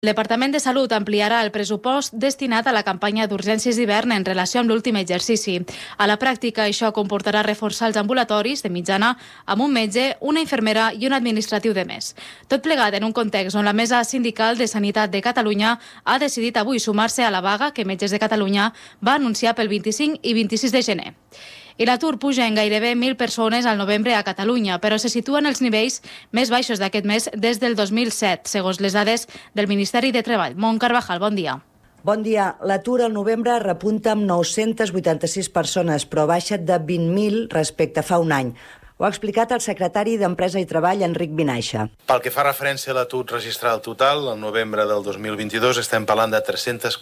El Departament de Salut ampliarà el pressupost destinat a la campanya d'urgències d'hivern en relació amb l'últim exercici. A la pràctica, això comportarà reforçar els ambulatoris de mitjana amb un metge, una infermera i un administratiu de més. Tot plegat en un context on la Mesa Sindical de Sanitat de Catalunya ha decidit avui sumar-se a la vaga que Metges de Catalunya va anunciar pel 25 i 26 de gener. I l'atur puja en gairebé 1.000 persones al novembre a Catalunya, però se situa en els nivells més baixos d'aquest mes des del 2007, segons les dades del Ministeri de Treball. Mont Carvajal, bon dia. Bon dia. L'atur al novembre repunta amb 986 persones, però baixa de 20.000 respecte a fa un any. Ho ha explicat el secretari d'Empresa i Treball, Enric Vinaixa. Pel que fa referència a l'atur registrat total, al novembre del 2022 estem parlant de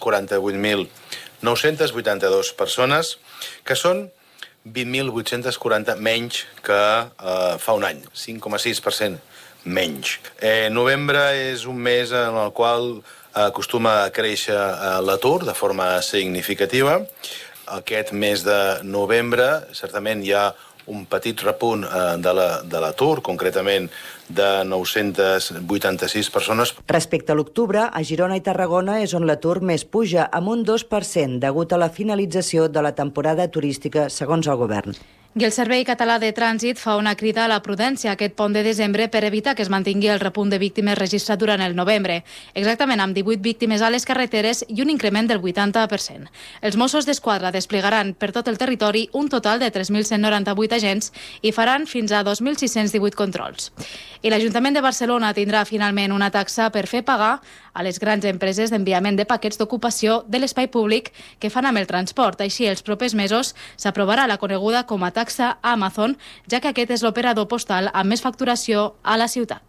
348.982 persones, que són 20.840 menys que fa un any, 5,6% menys. Novembre és un mes en el qual acostuma a créixer l'atur de forma significativa. Aquest mes de novembre, certament, hi ha un petit repunt de l'atur, concretament de 986 persones. Respecte a l'octubre, a Girona i Tarragona és on l'atur més puja, amb un 2%, degut a la finalització de la temporada turística, segons el govern. I el Servei Català de Trànsit fa una crida a la prudència aquest pont de desembre per evitar que es mantingui el repunt de víctimes registrat durant el novembre, exactament amb 18 víctimes a les carreteres i un increment del 80%. Els Mossos d'Esquadra desplegaran per tot el territori un total de 3.198 agents i faran fins a 2.618 controls. I l'Ajuntament de Barcelona tindrà finalment una taxa per fer pagar a les grans empreses d'enviament de paquets d'ocupació de l'espai públic que fan amb el transport. Així, els propers mesos s'aprovarà la coneguda com a taxa a Amazon, ja que aquest és l'operador postal amb més facturació a la ciutat.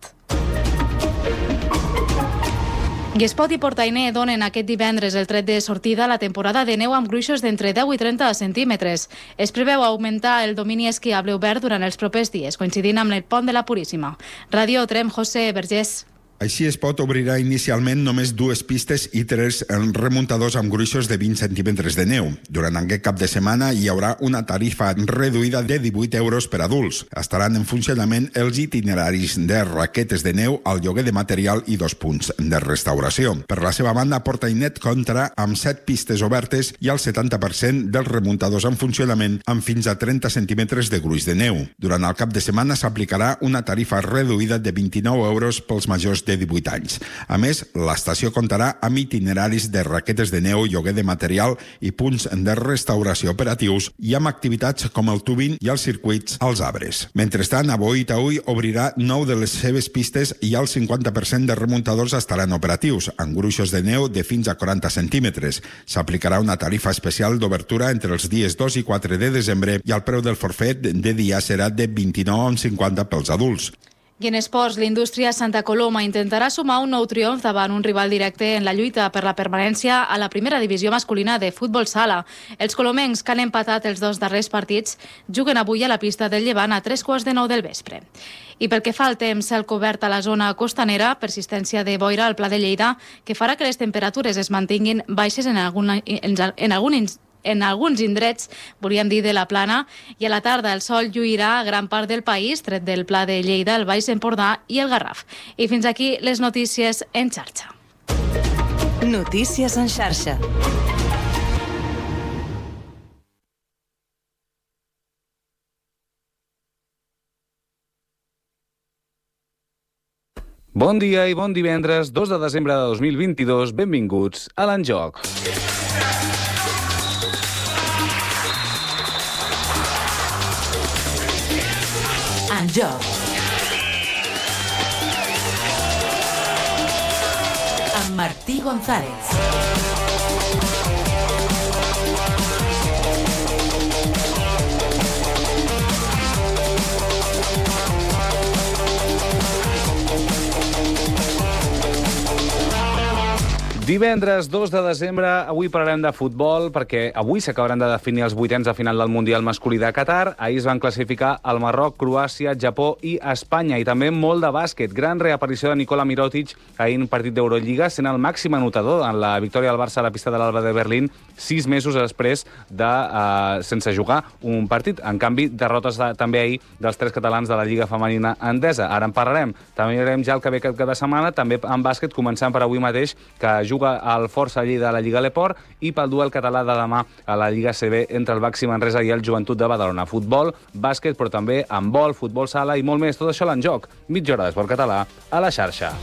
I Espot i Portainer donen aquest divendres el tret de sortida a la temporada de neu amb gruixos d'entre 10 i 30 centímetres. Es preveu augmentar el domini esquiable obert durant els propers dies, coincidint amb el pont de la Puríssima. Ràdio Trem, José Vergés. Així Espot obrirà inicialment només 2 pistes i 3 remuntadors amb gruixos de 20 centímetres de neu. Durant aquest cap de setmana hi haurà una tarifa reduïda de 18 euros per adults. Estaran en funcionament els itineraris de raquetes de neu, el lloguer de material i 2 punts de restauració. Per la seva banda, Portainet comptarà amb 7 pistes obertes i el 70% dels remuntadors en funcionament amb fins a 30 centímetres de gruix de neu. Durant el cap de setmana s'aplicarà una tarifa reduïda de 29 euros pels majors de 18 anys. A més, l'estació comptarà amb itineraris de raquetes de neu, lloguer de material i punts de restauració operatius i amb activitats com el tubing i els circuits als arbres. Mentrestant, a Boí-Taüll obrirà 9 de les seves pistes i el 50% de remuntadors estaran operatius, amb gruixos de neu de fins a 40 centímetres. S'aplicarà una tarifa especial d'obertura entre els dies 2 i 4 de desembre i el preu del forfet de dia serà de 29,50 pels adults. I en esports, l'Indústria Santa Coloma intentarà sumar un nou triomf davant un rival directe en la lluita per la permanència a la primera divisió masculina de futbol sala. Els colomencs, que han empatat els 2 darrers partits, juguen avui a la pista del Llevant a 3:15 del vespre. I pel que fa al temps, cel cobert a la zona costanera, persistència de boira al Pla de Lleida, que farà que les temperatures es mantinguin baixes en alguns indrets, volíem dir de la Plana, i a la tarda el sol lluirà a gran part del país, tret del Pla de Lleida, el Baix Empordà i el Garraf. I fins aquí les notícies en xarxa. Notícies en xarxa. Bon dia i bon divendres, 2 de desembre de 2022. Benvinguts a l'Enjoc. Enjoc. Amb Martí González. Divendres 2 de desembre, avui parlarem de futbol perquè avui s'acabaran de definir els vuitens de final del Mundial masculí de Qatar. Ahir es van classificar el Marroc, Croàcia, Japó i Espanya. I també molt de bàsquet. Gran reaparició de Nikola Mirotic ahir en un partit d'Eurolliga, sent el màxim anotador en la victòria del Barça a la pista de l'Alba de Berlín 6 mesos després de sense jugar un partit. En canvi, derrotes també ahir dels 3 catalans de la Lliga Femenina Endesa. Ara en parlarem. També mirarem ja el que ve cada setmana, també en bàsquet, començant per avui mateix, que juga al Força Lleida de la Lliga L'Eport i pel duel català de demà a la Lliga CB entre el Baxi Manresa i el Joventut de Badalona. Futbol, bàsquet, però també handbol, futbol sala i molt més. Tot això l'en joc. Mitja hora d'esport català a la xarxa.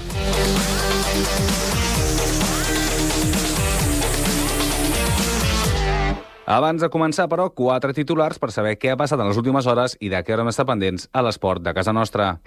Abans de començar, però, 4 titulars per saber què ha passat en les últimes hores i de què haurem d'estar pendents a l'esport de casa nostra.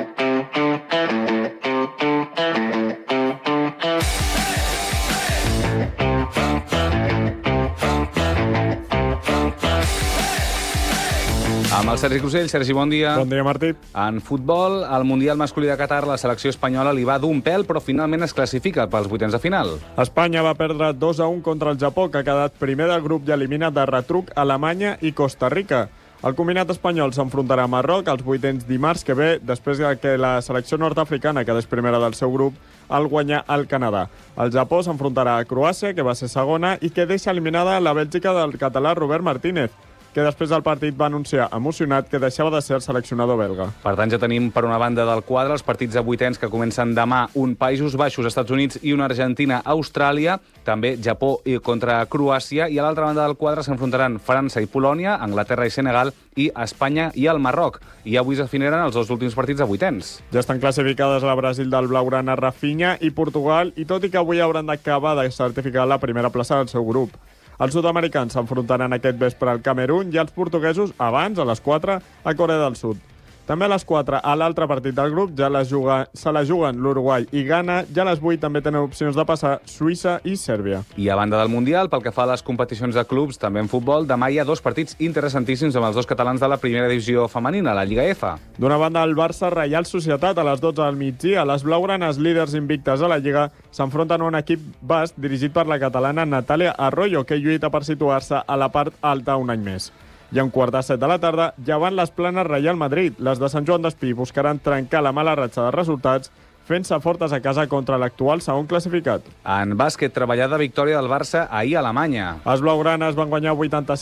Amb el Sergi Crusell. Sergi, bon dia. Bon dia, Martí. En futbol, al Mundial masculí de Qatar, la selecció espanyola li va d'un pèl, però finalment es classifica pels vuitens de final. Espanya va perdre 2-1 contra el Japó, que ha quedat primer del grup i eliminat de retruc Alemanya i Costa Rica. El combinat espanyol s'enfrontarà a Marroc als vuitens dimarts que ve, després que la selecció nord-africana quedés primera del seu grup al guanyar el Canadà. El Japó s'enfrontarà a Croàcia, que va ser segona, i que deixa eliminada la Bèlgica del català Robert Martínez, que després del partit va anunciar emocionat que deixava de ser el seleccionador belga. Per tant, ja tenim per una banda del quadre els partits de vuitens que comencen demà, un Països Baixos, Estats Units i una Argentina, Austràlia, també Japó contra Croàcia, i a l'altra banda del quadre s'enfrontaran França i Polònia, Anglaterra i Senegal, i Espanya i el Marroc. I avui es definiran els 2 últims partits de vuitens. Ja estan classificades la Brasil del Blaugrana, Rafinha i Portugal, i tot i que avui hauran d'acabar de certificar la primera plaça del seu grup. Els sud-americans s'enfrontaran aquest vespre al Camerún i els portuguesos, abans, a les 4, a Corea del Sud. També a les 4, a l'altre partit del grup, se la juguen l'Uruguai i Ghana, i a les 8 també tenen opcions de passar Suïssa i Sèrbia. I a banda del Mundial, pel que fa a les competicions de clubs, també en futbol, demà hi ha 2 partits interessantíssims amb els 2 catalans de la primera divisió femenina, la Lliga F. D'una banda, el Barça Reial Societat a les 12 del migdia. Les blaugranes, líders invictes a la Lliga, s'enfronten a un equip basc dirigit per la catalana Natàlia Arroyo, que lluita per situar-se a la part alta un any més. I a un quart de 7 de la tarda, llevant les Planes Reial Madrid. Les de Sant Joan d'Espí buscaran trencar la mala ratxa de resultats fent-se fortes a casa contra l'actual segon classificat. En bàsquet, treballada victòria del Barça ahir a Alemanya. Els blaugranes van guanyar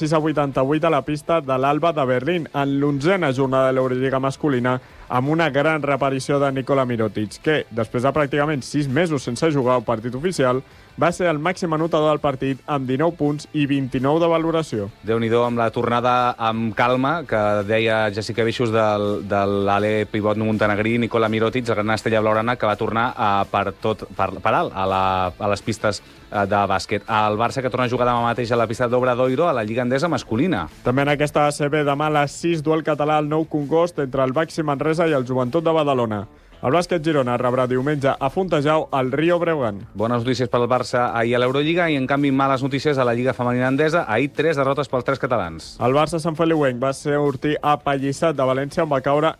86-88 a la pista de l'Alba de Berlín en l'11a jornada de l'Eurolliga masculina, amb una gran reaparició de Nikola Mirotic, que, després de pràcticament 6 mesos sense jugar un partit oficial, va ser el màxim anotador del partit amb 19 punts i 29 de valoració. Déu-n'hi-do amb la tornada amb calma que deia Jessica Bixos de l'ale pivot montenegrí Nikola Mirotic, la gran estrella blaugrana, que va tornar per alt a les pistes de bàsquet. El Barça, que torna a jugar demà mateix a la pista d'Obradoiro a la Lliga Endesa masculina. També en aquesta ACB demà a les 6, duel català al Nou Congost entre el Baxi Manresa i el Joventut de Badalona. El bàsquet Girona rebrà diumenge a Fontejau al Rio Breogán. Bones notícies pel Barça ahir a l'Eurolliga i, en canvi, males notícies a la Lliga Femenina Endesa. Ahir 3 derrotes pels 3 catalans. El Barça Sant Feliuenc va ser sortir apallissat de València, on va caure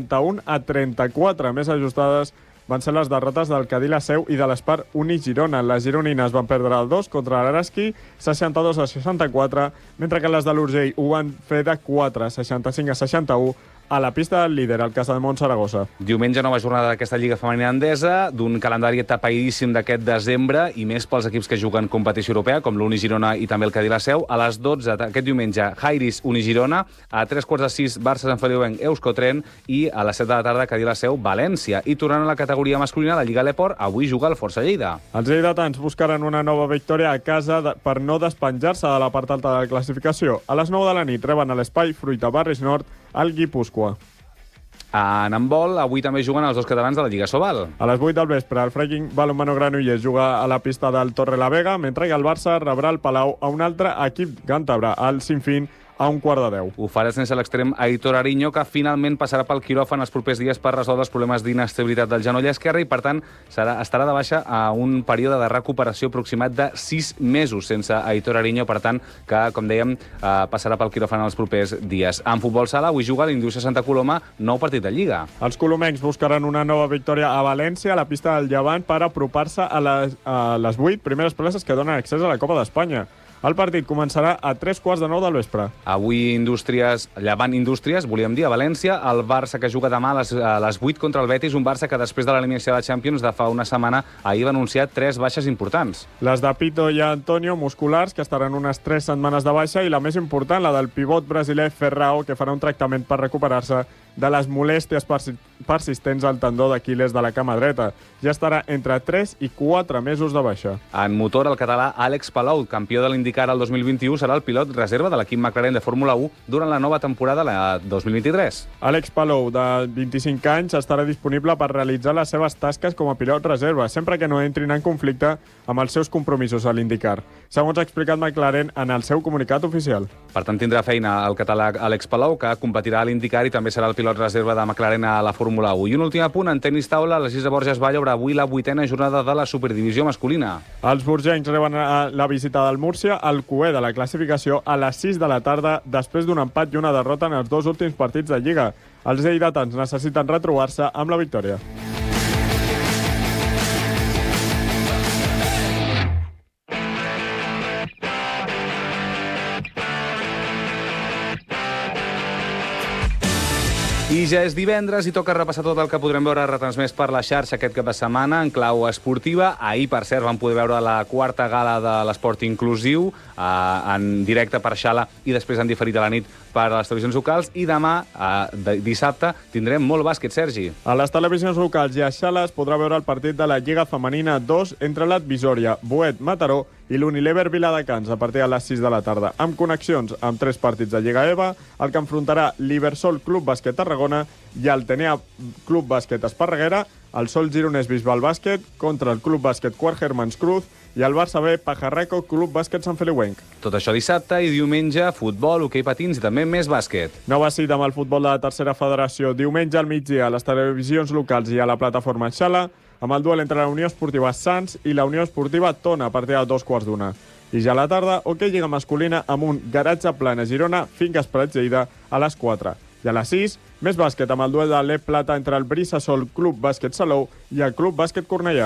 91-34. Més ajustades van ser les derrotes del Cadí la Seu i de l'Espar Uni Girona. Les gironines van perdre el 2 contra l'Araski, 62-64, mentre que les de l'Urgell ho van fer de 4, 65-61, a la pista del líder, el Casademont Saragossa. Diumenge, nova jornada d'aquesta Lliga Femenina Endesa, d'un calendari tapaïdíssim d'aquest desembre, i més pels equips que juguen competició europea, com l'Uni Girona i també el Cadí la Seu. A les 12 aquest diumenge, Jairis Uni Girona, a 3:45 Barça Sant Feliuenc Euskotren, i a les 7 de la tarda Cadí la Seu València. I tornant a la categoria masculina, la Lliga L'Eport, avui juga el Força Lleida. Els lleidatans buscaran una nova victòria a casa per no despenjar-se de la part alta de la classificació. A les 9 de la nit reben a l'Espai Fruita Barris Nord al Guipúscoa. En handbol, avui també juguen els 2 catalans de la Lliga Sobal. A les 8 del vespre, el Freaking Balonmano Granollers juga a la pista del Torre la Vega, mentre que el Barça rebrà el Palau a un altre equip càntabre, el Sinfín, a 1:45. Ho farà sense l'extrem Aitor Ariño, que finalment passarà pel quiròfan els propers dies per resoldre els problemes d'inestabilitat del genoll esquerre i, per tant, estarà de baixa a un període de recuperació aproximat de 6 mesos sense Aitor Ariño, per tant, que, com dèiem, passarà pel quiròfan els propers dies. En futbol sala, avui juga l'Indústria Santa Coloma, nou partit de Lliga. Els colomencs buscaran una nova victòria a València, a la pista del Llevant, per apropar-se a les 8 primeres places que donen accés a la Copa d'Espanya. El partit començarà a 3:15 del vespre. Avui Llevant Indústries, volíem dir, a València. El Barça, que juga demà a les 8 contra el Betis, un Barça que després de l'eliminació de la Champions de fa una setmana ahir va anunciar 3 baixes importants. Les de Pito i Antonio, musculars, que estaran unes 3 setmanes de baixa, i la més important, la del pivot brasiler Ferrao, que farà un tractament per recuperar-se de les molèsties persistents al tendó d'Aquil·les de la cama dreta. Ja estarà entre 3 i 4 mesos de baixa. En motor, el català Àlex Palou, campió de l'IndyCar el 2021, serà el pilot reserva de l'equip McLaren de Fórmula 1 durant la nova temporada, la 2023. Àlex Palou, de 25 anys, estarà disponible per realitzar les seves tasques com a pilot reserva, sempre que no entrin en conflicte amb els seus compromisos a l'IndyCar, segons ha explicat McLaren en el seu comunicat oficial. Per tant, tindrà feina el català Àlex Palou, que competirà a l'IndyCar i també serà el pilot reserva de McLaren a la Fórmula 1. I un últim apunt, en tenis taula, la Lisa Borges va obre avui la 8a jornada de la Superdivisió masculina. Els borgencs reben la visita del Múrcia, el cué de la classificació, a les 6 de la tarda, després d'un empat i una derrota en els 2 últims partits de Lliga. Els lleidatans necessiten retrobar-se amb la victòria. I ja és divendres i toca repassar tot el que podrem veure retransmès per la xarxa aquest cap de setmana en clau esportiva. Ahir, per cert, vam poder veure la 4a gala de l'esport inclusiu en directe per Xala i després en diferit a la nit per a les televisions locals. I demà, dissabte, tindrem molt bàsquet, Sergi. A les televisions locals i a Xala es podrà veure el partit de la Lliga Femenina 2 entre l'Advisòria, Boet, Mataró i l'Unilever Viladecans a partir de les 6 de la tarda, amb connexions amb 3 partits de Lliga EVA, el que enfrontarà l'Ibersol Club Bàsquet Tarragona i el Tenea Club Bàsquet Esparreguera, el Sol Gironès Bisbal Bàsquet contra el Club Bàsquet Quart Hermans Cruz i el Barça B Pajarraco Club Bàsquet Sant Feliuenc. Tot això dissabte i diumenge, futbol, hoquei patins i també més bàsquet. Nova cita amb el futbol de la tercera federació, diumenge al migdia a les televisions locals i a la plataforma Xala, amb el duel entre la Unió Esportiva Sants i la Unió Esportiva Tona a partir de 2:15. I ja a la tarda, hoquei lliga masculina amb un Garatge Plana Girona, Finques Prats Lleida a les 4. I a les 6, més bàsquet amb el duel de l'Ep Plata entre el Brisasol Club Bàsquet Salou i el Club Bàsquet Cornellà.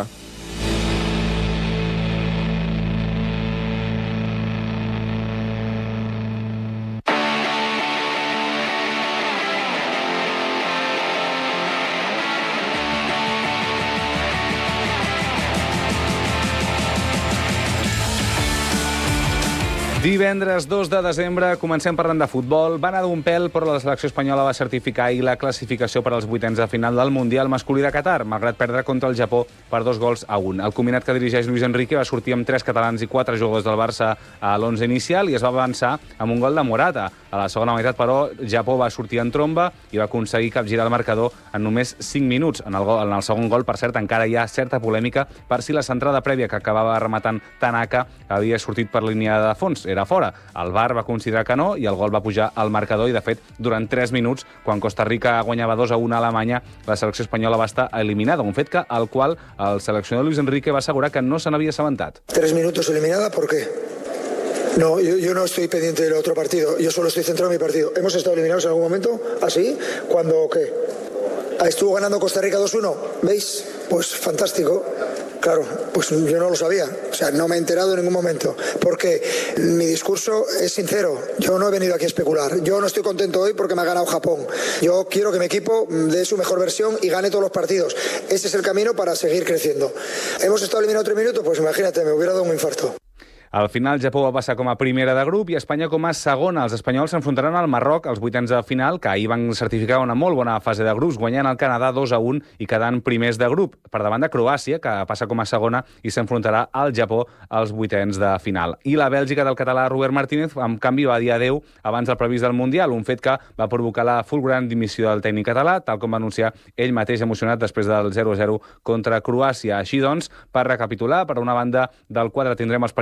Divendres 2 de desembre comencem parlant de futbol. Va anar d'un pèl, però la selecció espanyola va certificar ahir la classificació per als 8ens de final del Mundial masculí de Qatar, malgrat perdre contra el Japó per 2-1. El combinat que dirigeix Luis Enrique va sortir amb 3 catalans i 4 jugadors del Barça a l'11 inicial i es va avançar amb un gol de Morata. A la segona meitat, però, Japó va sortir en tromba i va aconseguir capgirar el marcador en només 5 minuts. En el segon gol, per cert, encara hi ha certa polèmica per si la centrada prèvia que acabava rematant Tanaka havia sortit per línia de fons. Era fora. El VAR va considerar que no i el gol va pujar al marcador i, de fet, durant 3 minuts, quan Costa Rica guanyava 2-1 a Alemanya, la selecció espanyola va estar eliminada, un fet al qual el seleccionador Luis Enrique va assegurar que no se n'havia assabentat. 3 minutos eliminada, ¿por qué? No, yo no estoy pendiente del otro partido, yo solo estoy centrado en mi partido. ¿Hemos estado eliminados en algún momento? ¿Así? ¿Cuándo qué? ¿Estuvo ganando Costa Rica 2-1? ¿Veis? Pues fantástico. Claro, pues yo no lo sabía, o sea, no me he enterado en ningún momento, porque mi discurso es sincero, yo no he venido aquí a especular, yo no estoy contento hoy porque me ha ganado Japón, yo quiero que mi equipo dé su mejor versión y gane todos los partidos, ese es el camino para seguir creciendo. ¿Hemos estado eliminados 3 minutos? Pues imagínate, me hubiera dado un infarto. Al final, Japó va passar com a primera de grup i Espanya com a segona. Els espanyols s'enfrontaran al Marroc als 8ens de final, que ahir van certificar una molt bona fase de grups, guanyant el Canadà 2-1 i quedant primers de grup, per davant de Croàcia, que passa com a segona i s'enfrontarà al Japó als 8ens de final. I la Bèlgica del català Robert Martínez, en canvi, va dir adeu abans del previst del Mundial, un fet que va provocar la fulgurant dimissió del tècnic català, tal com va anunciar ell mateix emocionat després del 0-0 contra Croàcia. Així doncs, per recapitular, per una banda del quadre tindrem els partits de 8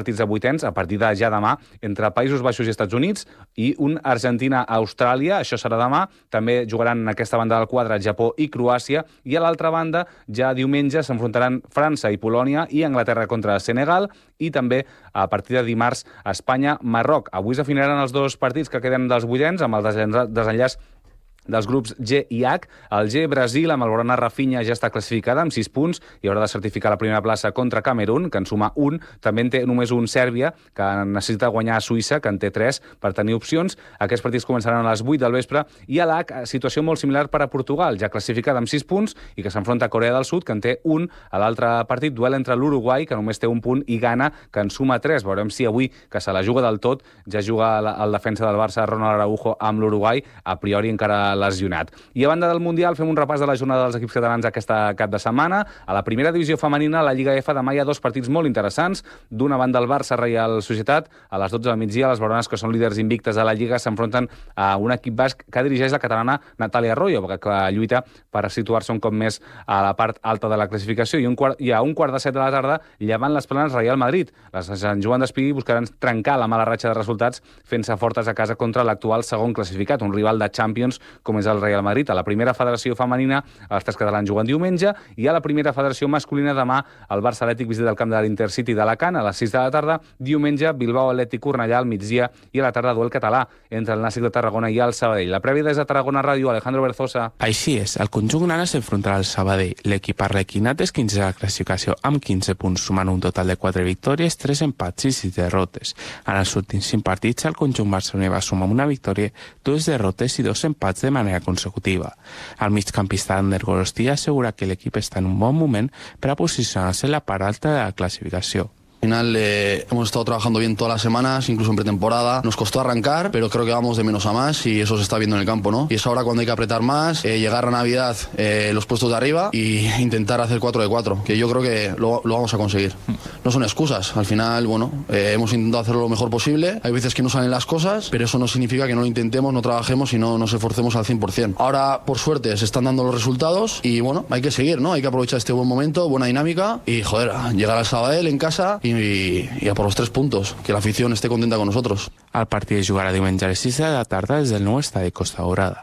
vuitens, a partir de ja demà, entre Països Baixos i Estats Units, i un Argentina-Austràlia, això serà demà. També jugaran en aquesta banda del quadre Japó i Croàcia, i a l'altra banda, ja diumenge, s'enfrontaran França i Polònia i Anglaterra contra Senegal, i també a partir de dimarts Espanya-Marroc. Avui s'afinaran els dos partits que queden dels vuitens, amb el desenllaç dels grups G i H. El G, Brasil, amb el Borna Rafinha, ja està classificada amb 6 punts i haurà de certificar la primera plaça contra Camerún, que en suma 1. També en té només un Sèrbia, que necessita guanyar a Suïssa, que en té 3, per tenir opcions. Aquests partits començaran a les 8 del vespre. I a l'H, situació molt similar per a Portugal, ja classificada amb 6 punts i que s'enfronta a Corea del Sud, que en té 1. A l'altre partit, duel entre l'Uruguai, que només té 1 punt, i Ghana, que en suma 3. Veurem si avui, que se la juga del tot, ja juga el defensa del Barça, Ronald Araujo, amb l'Uruguai, a priori encara lesionat. I a banda del Mundial, fem un repàs de la jornada dels equips catalans aquesta cap de setmana. A la primera divisió femenina, a la Lliga F, demà hi ha 2 partits molt interessants. D'una banda, el Barça Reial Societat. A les 12 del migdia, les varones, que són líders invictes de la Lliga, s'enfronten a un equip basc que dirigeix la catalana Natàlia Arroyo, que lluita per situar-se un cop més a la part alta de la classificació. I a un quart de 7 de la tarda, llevant les Planes Real Madrid. Les de Sant Joan d'Espí buscaran trencar la mala ratxa de resultats fent-se fortes a casa contra l'actual segon classificat, un rival de Champions com és el Real Madrid. A la primera federació femenina, els 3 catalans juguen diumenge, i a la primera federació masculina demà, el Barça Atlètic visita el camp de l'Intercity d'Alacant a les 6 de la tarda. Diumenge, Bilbao Atlètic Cornellà al migdia, i a la tarda duel català entre el Nàstic de Tarragona i el Sabadell. La prèvia des de Tarragona Ràdio, Alejandro Berzosa. Així és, el conjunt grana s'enfrontarà al Sabadell. L'equip arlequinat és 15 de la classificació amb 15 punts, sumant un total de 4 victòries, 3 empats i 6 derrotes. En els últims 5 partits, el conjunt barceloní va sumar una victòria, 2 derrotes i 2 empats de manera consecutiva. El migcampista Ander Gorostia assegura que l'equip està en un bon moment per a posicionar-se en la part alta de la classificació. Al final hemos estado trabajando bien todas las semanas, incluso en pretemporada. Nos costó arrancar, pero creo que vamos de menos a más y eso se está viendo en el campo, ¿no? Y es ahora cuando hay que apretar más, llegar a Navidad los puestos de arriba e intentar hacer 4 de 4, que yo creo que lo vamos a conseguir. No son excusas, al final, bueno, hemos intentado hacerlo lo mejor posible. Hay veces que no salen las cosas, pero eso no significa que no lo intentemos, no trabajemos y no nos esforcemos al 100%. Ahora, por suerte, se están dando los resultados y, bueno, hay que seguir, ¿no? Hay que aprovechar este buen momento, buena dinámica y, joder, llegar al Sabadell en casa y a por los 3 puntos, que la afición esté contenta con nosotros. El partit es jugarà diumenge a les 6 de la tarda des del nou estadi Costa Daurada.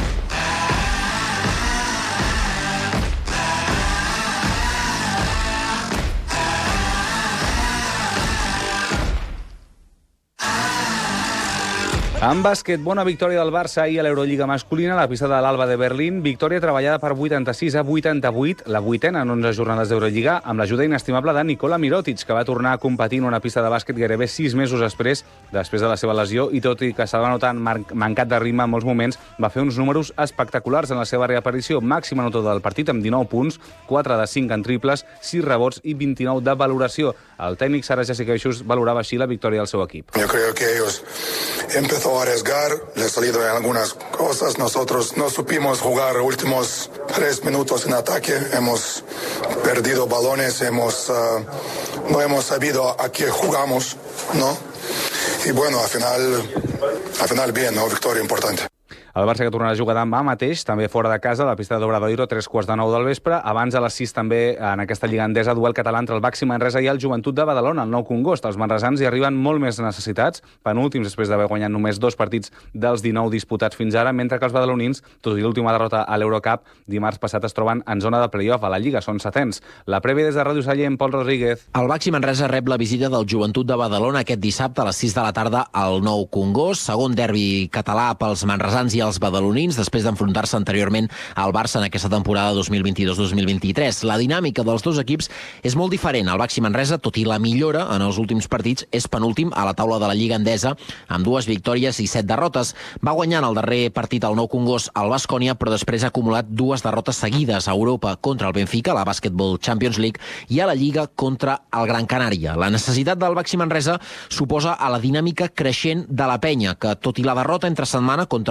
En bàsquet, bona victòria del Barça ahir a l'Eurolliga masculina a la pista de l'Alba de Berlín. Victòria treballada per 86-88, la 8ª en 11 jornades d'Eurolliga, amb l'ajuda inestimable de Nikola Mirotic, que va tornar a competir en una pista de bàsquet gairebé 6 mesos després de la seva lesió, i tot i que s'ha de notar mancat de ritme en molts moments, va fer uns números espectaculars en la seva reaparició. Màxim anotador del partit amb 19 punts, 4 de 5 en triples, 6 rebots i 29 de valoració. El tècnic Sara Jasikevičius valorava així la victòria del seu equip. Yo creo que ellos empezó a arriesgar, le ha salido en algunas cosas. Nosotros no supimos jugar los últimos 3 minutos en ataque. Hemos perdido balones, no hemos sabido a qué jugamos, ¿no? Y bueno, al final bien, ¿no? Victoria importante. El Barça, que tornarà a jugar demà mateix, també fora de casa, a la pista d'Obradoiro, 3:45 del vespre. Abans, a les 6, també, en aquesta lliga endesa, duel català entre el Baxi Manresa i el Joventut de Badalona, el Nou Congost. Els manresans hi arriben molt més necessitats, penúltims després d'haver guanyat només 2 partits dels 19 disputats fins ara, mentre que els badalonins, tot i l'última derrota a l'Eurocup, dimarts passat es troben en zona de play-off a la Lliga, són 7ens. La prèvia des de Ràdio Sallent, Pol Rodríguez. El Baxi Manresa rep la visita del Joventut de Badalona aquest dissabte a les 6 de la tarda al Nou Congost, segon derbi català pels manresans i els badalonins, després d'enfrontar-se anteriorment al Barça en aquesta temporada 2022-2023. La dinàmica dels dos equips és molt diferent. El Baxi Manresa, tot i la millora en els últims partits, és penúltim a la taula de la Lliga Endesa amb 2 victòries i 7 derrotes. Va guanyar en el darrer partit al Nou Congost al Baskonia, però després ha acumulat 2 derrotes seguides a Europa contra el Benfica, la Basketball Champions League, i a la Lliga contra el Gran Canària. La necessitat del Baxi Manresa suposa a la dinàmica creixent de la penya, que tot i la derrota entre setmana contra el Burka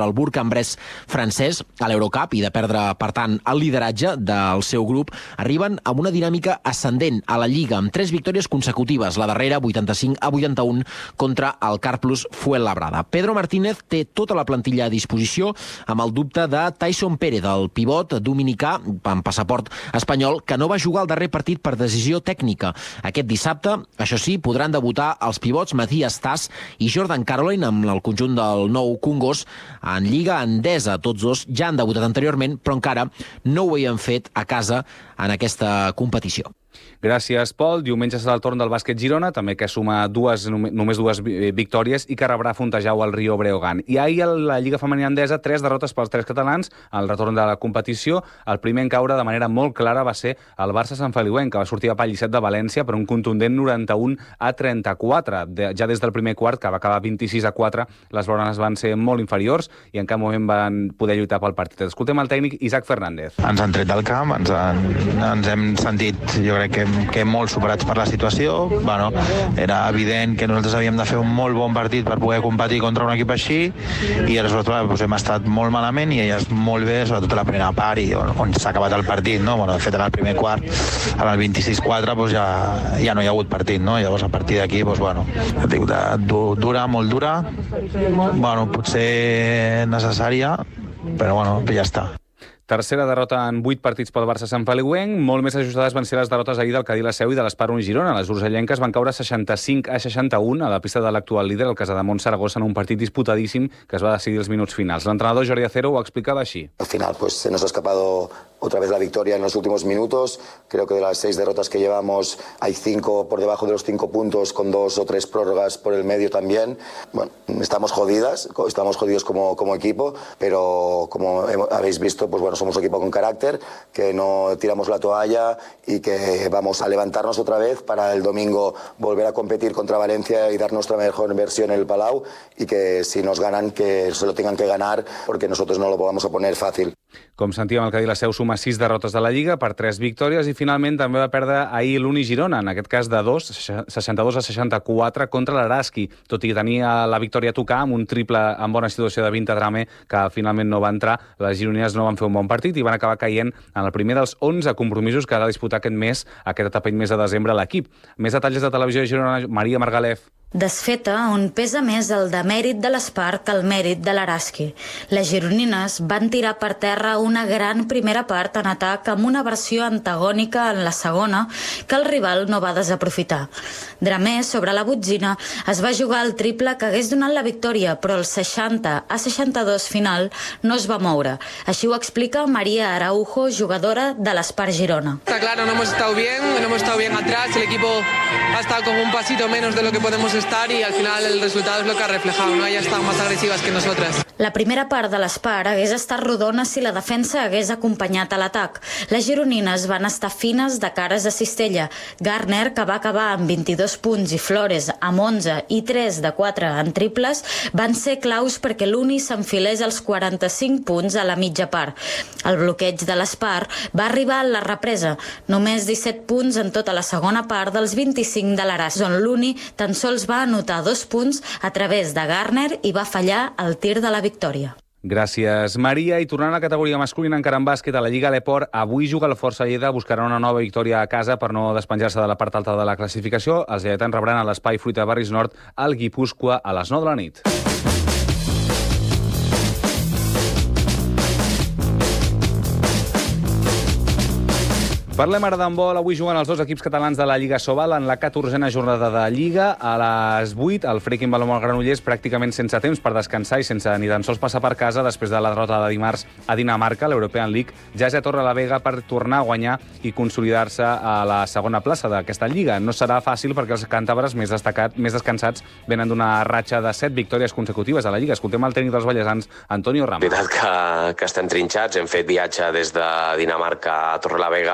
Bourg-en-Bresse francès a l'Eurocup i de perdre, per tant, el lideratge del seu grup, arriben amb una dinàmica ascendent a la Lliga, amb 3 victòries consecutives, la darrera 85-81 contra el Carplus Fuenlabrada. Pedro Martínez té tota la plantilla a disposició, amb el dubte de Tyson Pérez, el pivot dominicà amb passaport espanyol, que no va jugar al darrer partit per decisió tècnica. Aquest dissabte, això sí, podran debutar els pivots Matías Tas i Jordan Caroline amb el conjunt del Nou Congost en Lliga Endesa. Tots dos ja han debutat anteriorment, però encara no ho havien fet a casa en aquesta competició. Gràcies, Pol. Diumenge serà el torn del bàsquet Girona, també que suma només dues victòries i que rebrà Fontejau al Rio Breogán. I ahir a la Lliga Femenina Endesa, 3 derrotes pels 3 catalans al retorn de la competició. El primer en caure de manera molt clara va ser el Barça Sant Feliuenc, que va sortir a Pallisset de València per un contundent 91-34. Ja des del primer quart, que va acabar 26-4, les blaugranes van ser molt inferiors i en cap moment van poder lluitar pel partit. Escoltem el tècnic Isaac Fernández. Ens han tret del camp, ens hem sentit, jo crec que molt superats per la situació. Bueno, era evident que nosaltres havíem de fer un molt bon partit per poder competir contra un equip així i aleshores hem estat molt malament i elles molt bé, sobretot a la primera part i on s'ha acabat el partit, no? Bueno, de fet, en el primer quart, en el 26-4, ja no hi ha hagut partit, no? Llavors, a partir d'aquí, dura, molt dura, bueno, potser necessària, però bueno, ja està. Tercera derrota en 8 partits pel Barça Sant Feliuenc. Molt més ajustades van ser les derrotes ahir del Cadí la Seu i de l'Espar Girona. Les urgellenques van caure 65-61 a la pista de l'actual líder, el Casademont Saragossa, en un partit disputadíssim que es va decidir als minuts finals. L'entrenador Jordi Acero ho explicava així. Al final se nos ha escapado otra vez la victoria en los últimos minutos. Creo que de las 6 derrotas que llevamos hay 5 por debajo de los 5 puntos con 2 o 3 prórrogas por el medio también. Bueno, estamos jodidos como equipo, pero como habéis visto, pues bueno, somos un equipo con carácter, que no tiramos la toalla y que vamos a levantarnos otra vez para el domingo volver a competir contra Valencia y dar nuestra mejor versión en el Palau y que si nos ganan, que se lo tengan que ganar porque nosotros no lo vamos a poner fácil. Com sentíem, el Cadí la Seu suma 6 derrotes de la Lliga per 3 victòries i finalment també va perdre ahir l'Uni Girona, en aquest cas de 2, 62-64 contra l'Araski, tot i tenir la victòria a tocar amb un triple en bona situació de 20 a Drame que finalment no va entrar. Les gironines no van fer un bon partit i van acabar caient en el primer dels 11 compromisos que ha de disputar aquest etapa i mes de desembre a l'equip. Més detalls de Televisió de Girona, Maria Margalef. Desfeta on pesa més el demèrit de l'Espar que el mèrit de l'Araski. Les gironines van tirar per terra una gran primera part en atac amb una versió antagònica en la segona que el rival no va desaprofitar. Dramé, sobre la botzina, es va jugar el triple que hagués donat la victòria, però el 60-62 final no es va moure. Així ho explica María Araujo, jugadora de l'Espar Girona. Está claro, no hemos estado bien atrás, el equipo ha estado con un pasito menos de lo que podemos estar y al final el resultado es lo que ha reflejado, ¿no? Ellas están más agresivas que nosotras. La primera part de l'Espar hagués estat rodona si la defensa hagués acompanyat a l'atac. Les gironines van estar fines de cares a cistella. Garner, que va acabar amb 22 punts, i Flores, amb 11 i 3 de 4 en triples, van ser claus perquè l'Uni s'enfilés als 45 punts a la mitja part. El bloqueig de l'Espar va arribar a la represa, només 17 punts en tota la segona part dels 25 de l'Aras, on l'Uni tan sols va anotar 2 punts a través de Garner i va fallar el tir de la victòria. Gràcies, Maria. I tornant a la categoria masculina encara en bàsquet, a la Lliga Leport, avui juga el Força Lleida, buscarà una nova victòria a casa per no despenjar-se de la part alta de la classificació. Els lleidatans rebran a l'Espai Fruita Barris Nord el Guipúscoa a les 9 de la nit. Parlem ara d'handbol. Avui juguen els 2 equips catalans de la Lliga Sobal en la 14a jornada de Lliga. A les 8, el Freaking Balomol Granollers pràcticament sense temps per descansar i sense ni tan sols passar per casa després de la derrota de dimarts a Dinamarca, l'European League, ja torna a la Vega per tornar a guanyar i consolidar-se a la segona plaça d'aquesta Lliga. No serà fàcil perquè els càntabres més descansats venen d'una ratxa de 7 victòries consecutives a la Lliga. Escoltem el tècnic dels ballesans, Antonio Ramos. És veritat que estem trinxats, hem fet viatge des de Dinamarca a Torrelavega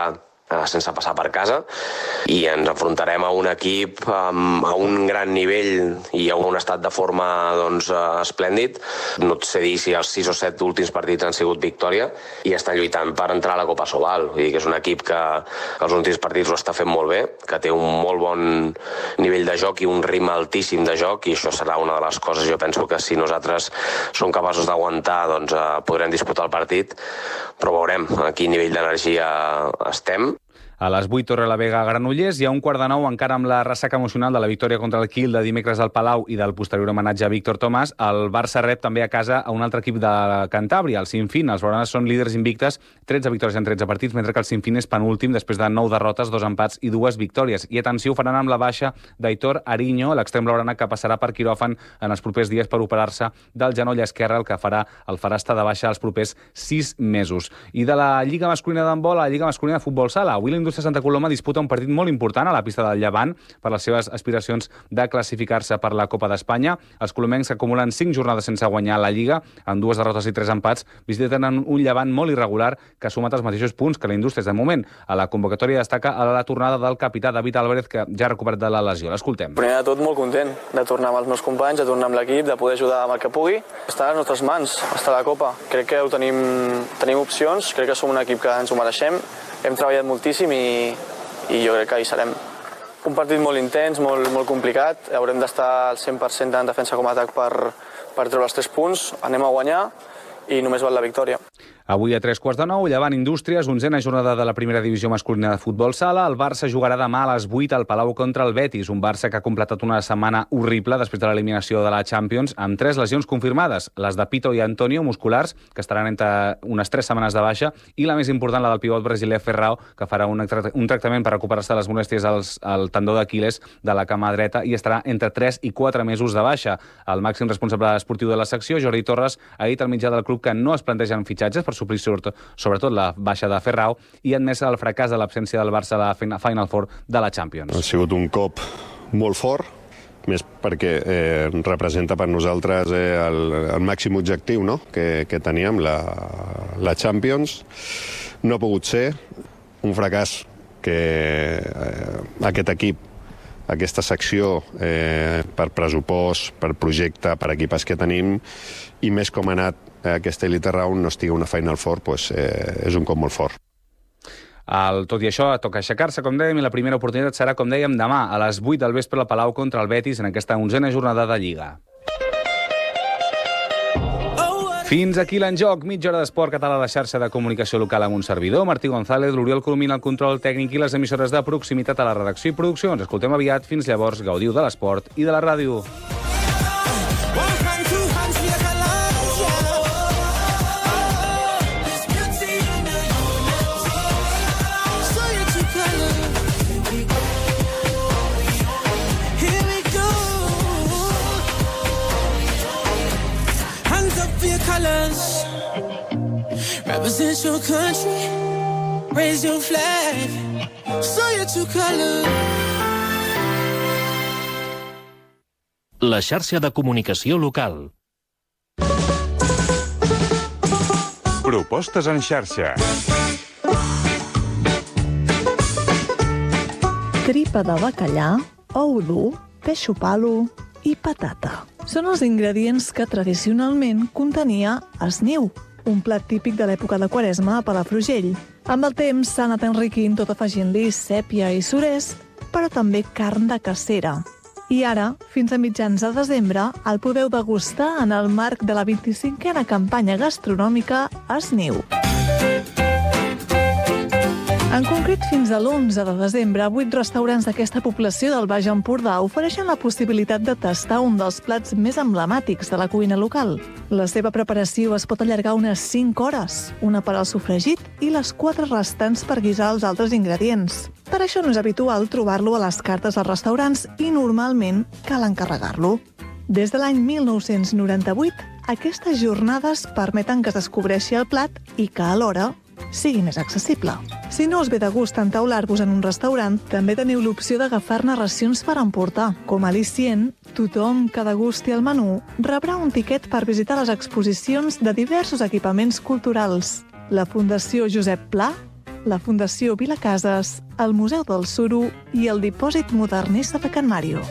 sense passar per casa, i ens enfrontarem a un equip a un gran nivell i a un estat de forma esplèndid. No et sé dir si els 6 o 7 últims partits han sigut victòria i estan lluitant per entrar a la Copa Sobal. Vull dir que és un equip que els últims partits ho està fent molt bé, que té un molt bon nivell de joc i un ritme altíssim de joc, i això serà una de les coses, jo penso, que si nosaltres som capaços d'aguantar, podrem disputar el partit, però veurem a quin nivell d'energia estem. A les 8, Torrelavega a Granollers, i a 1:15 encara amb la ressaca emocional de la victòria contra el Kiel de dimecres al Palau i del posterior homenatge a Víctor Tomàs, el Barça rep també a casa a un altre equip de Cantàbria, el Sinfín. Els blaugranes són líders invictes, 13 victòries en 13 partits, mentre que el Sinfín és penúltim després de 9 derrotes, 2 empats i 2 victòries. I atenció, ho faran amb la baixa d'Aitor Ariño, l'extrem blaugrana, que passarà per quiròfan en els propers dies per operar-se del genoll esquerre, el que farà estar de baixa els propers 6 mesos. I de la Lliga masculina d'handbol a la Lliga masculina de futbol sala, avui l'Indústria Santa Coloma disputa un partit molt important a la pista del Llevant per les seves aspiracions de classificar-se per la Copa d'Espanya. Els colomencs, que acumulen 5 jornades sense guanyar la Lliga, amb 2 derrotes i 3 empats, visiten un Llevant molt irregular que ha sumat els mateixos punts que la Indústria de moment. A la convocatòria destaca la tornada del capità David Álvarez, que ja ha recuperat de la lesió. L'escoltem. Primer de tot, molt content de tornar amb els meus companys, de tornar amb l'equip, de poder ajudar amb el que pugui. Està a les nostres mans, està a la Copa. Crec que tenim opcions, crec que som un equip que ens ho mereixem. Hem treballat moltíssim i jo crec que hi serem. Un partit molt intens, molt complicat. Haurem d'estar al 100% tant en defensa com a atac per treure els 3 punts. Anem a guanyar i només val la victòria. Avui a 3:15, Llevant Indústries, 11a jornada de la primera divisió masculina de futbol sala. El Barça jugarà demà a les 8 al Palau contra el Betis, un Barça que ha completat una setmana horrible després de l'eliminació de la Champions, amb 3 lesions confirmades, les de Pito i Antonio, musculars, que estaran entre unes 3 setmanes de baixa, i la més important, la del pivot brasiler Ferrao, que farà un tractament per recuperar-se de les molèsties al tendó d'Aquiles de la cama dreta i estarà entre 3 i 4 mesos de baixa. El màxim responsable esportiu de la secció, Jordi Torres, ha dit al mitjà del club que no es plantegen fitxatges per suplir sobretot la baixa de Ferrao, i ha admès el fracàs de l'absència del Barça a la Final Four de la Champions. Ha sigut un cop molt fort, més perquè representa per nosaltres el màxim objectiu, no?, que teníem, la Champions. No ha pogut ser un fracàs que aquest equip, aquesta secció, per pressupost, per projecte, per equipes que tenim, i més com ha anat aquesta Elite Round, no estigui una Final Four, és un cop molt fort. Tot i això, toca aixecar-se, com dèiem, i la primera oportunitat serà, com dèiem, demà a les 8 del vespre al Palau contra el Betis en aquesta 11a jornada de Lliga. Fins aquí l'Enjoc, mitja hora d'esport català de xarxa de comunicació local amb un servidor, Martí González, l'Oriol Colomina al control tècnic i les emissores de proximitat a la redacció i producció. Ens escoltem aviat. Fins llavors, gaudiu de l'esport i de la ràdio. Represent your country, raise your flag, show your true colors. La xarxa de comunicació local. Propostes en xarxa. Tripa de bacallà, ou dur, peix palo i patata. Són els ingredients que tradicionalment contenia esniu, un plat típic de l'època de Quaresma a Palafrugell. Amb el temps s'ha anat enriquint tot afegint-li sèpia i surès, però també carn de cacera. I ara, fins a mitjans de desembre, el podeu degustar en el marc de la 25a campanya gastronòmica Esniu. En concret, fins a l'11 de desembre, 8 restaurants d'aquesta població del Baix Empordà ofereixen la possibilitat de tastar un dels plats més emblemàtics de la cuina local. La seva preparació es pot allargar unes 5 hores, una per al sofregit i les 4 restants per guisar els altres ingredients. Per això no és habitual trobar-lo a les cartes dels restaurants i normalment cal encarregar-lo. Des de l'any 1998, aquestes jornades permeten que es descobreixi el plat i que alhora sigui més accessible. Si no us ve de gust entaular-vos en un restaurant, també teniu l'opció d'agafar-ne racions per emportar. Com a al·licient, tothom que degusti el menú rebrà un tiquet per visitar les exposicions de diversos equipaments culturals. La Fundació Josep Pla la Fundació Vilacases, el Museu del Suro i el Dipòsit Modernista de Can Màrio.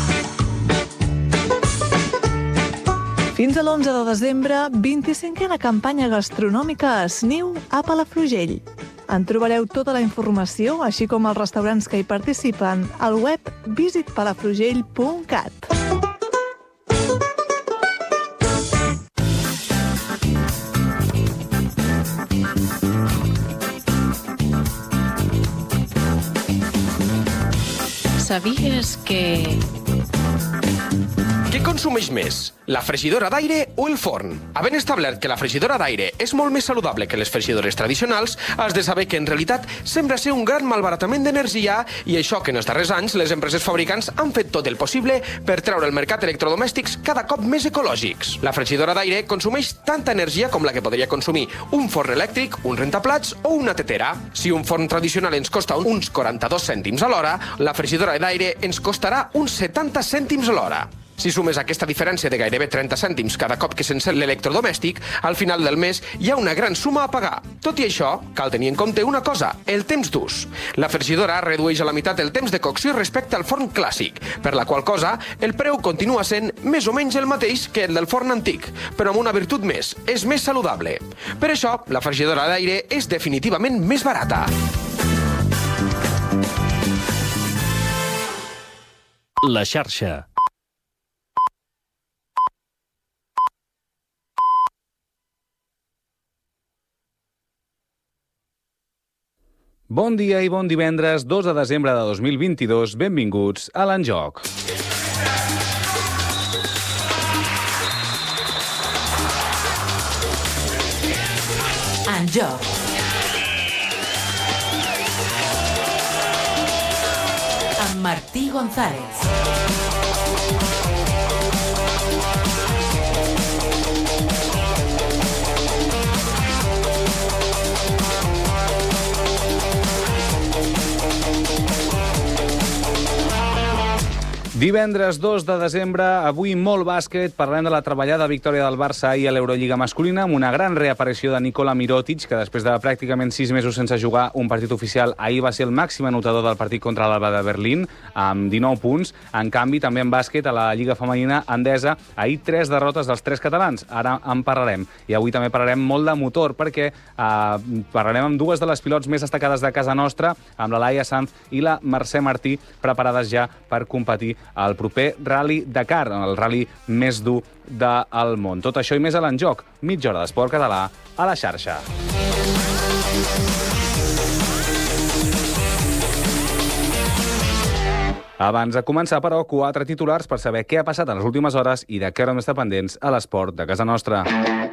Fins a l'11 de desembre, 25a campanya gastronòmica a Esniu a Palafrugell. En trobareu tota la informació, així com els restaurants que hi participen, al web visitpalafrugell.cat. ¿Sabías que...? Què consumeix més, la fregidora d'aire o el forn? Havent establert que la fregidora d'aire és molt més saludable que les fregidores tradicionals, has de saber que en realitat sembla ser un gran malbaratament d'energia i això que en els darrers anys les empreses fabricants han fet tot el possible per treure al mercat electrodomèstics cada cop més ecològics. La fregidora d'aire consumeix tanta energia com la que podria consumir un forn elèctric, un rentaplats o una tetera. Si un forn tradicional ens costa uns 42 cèntims a l'hora, la fregidora d'aire ens costarà uns 70 cèntims a l'hora. Si sumes aquesta diferència de gairebé 30 cèntims cada cop que s'encén l'electrodomèstic, al final del mes hi ha una gran suma a pagar. Tot i això, cal tenir en compte una cosa, el temps d'ús. La fregidora redueix a la meitat el temps de cocció respecte al forn clàssic, per la qual cosa el preu continua sent més o menys el mateix que el del forn antic, però amb una virtut més, és més saludable. Per això, la fregidora d'aire és definitivament més barata. La xarxa. Bon dia i bon divendres, 2 de desembre de 2022. Benvinguts a l'Enjoc. Enjoc. Amb Martí González. Divendres 2 de desembre, avui molt bàsquet, parlem de la treballada victòria del Barça ahir a l'Eurolliga masculina amb una gran reaparició de Nikola Mirotic, que després de pràcticament 6 mesos sense jugar un partit oficial, ahir va ser el màxim anotador del partit contra l'Alba de Berlín, amb 19 punts. En canvi, també en bàsquet, a la Lliga Femenina Endesa, ahir 3 derrotes dels 3 catalans. Ara en parlarem. I avui també parlarem molt de motor, perquè parlarem amb dues de les pilots més destacades de casa nostra, amb la Laia Sanz i la Mercè Martí, preparades ja per competir al proper Rally Dakar, el rally més dur del món. Tot això i més a l'Enjoc, mitja hora d'esport català a la xarxa. Abans de començar, però, 4 titulars per saber què ha passat en les últimes hores i de què haurem d'estar pendents a l'esport de casa nostra.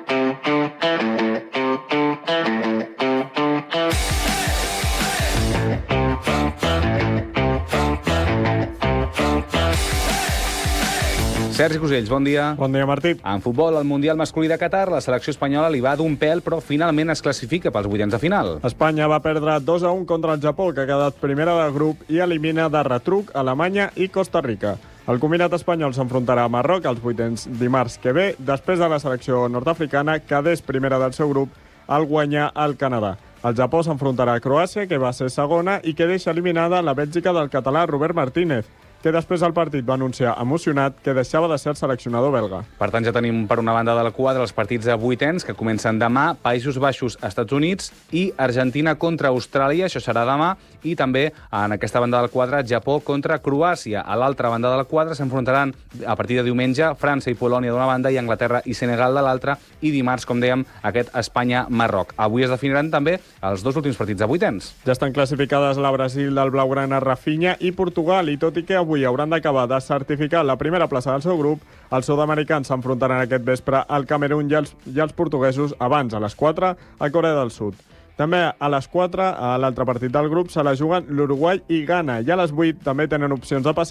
Sergi Cosells, bon dia. Bon dia, Martí. En futbol, al Mundial masculí de Qatar, la selecció espanyola li va d'un pèl, però finalment es classifica pels vuitens de final. Espanya va perdre 2-1 contra el Japó, que ha quedat primera del grup i elimina de retruc Alemanya i Costa Rica. El combinat espanyol s'enfrontarà a Marroc als vuitens dimarts que ve, després de la selecció nord-africana, que és primera del seu grup al guanyar el Canadà. El Japó s'enfrontarà a Croàcia, que va ser segona, i que deixa eliminada la Bèlgica del català Robert Martínez, que després del partit va anunciar emocionat que deixava de ser el seleccionador belga. Per tant, ja tenim per una banda de la quadra els partits de vuitens que comencen demà, Països Baixos, Estats Units i Argentina contra Austràlia, això serà demà, i també en aquesta banda del quadre Japó contra Croàcia. A l'altra banda del quadre s'enfrontaran a partir de diumenge França i Polònia d'una banda i Anglaterra i Senegal de l'altra, i dimarts, com dèiem, aquest Espanya-Marroc. Avui es definiran també els 2 últims partits de vuitens. Ja estan classificades la Brasil del blaugrana Rafinha i Portugal, i tot i que avui hauran d'acabar de certificar la primera plaça del seu grup, els sud-americans s'enfrontaran aquest vespre al Camerún i els portuguesos abans, a les 4, a Corea del Sud. També a les 4, a l'altre partit del grup, se la juguen l'Uruguai i Ghana, i a les 8 també tenen opcions de passar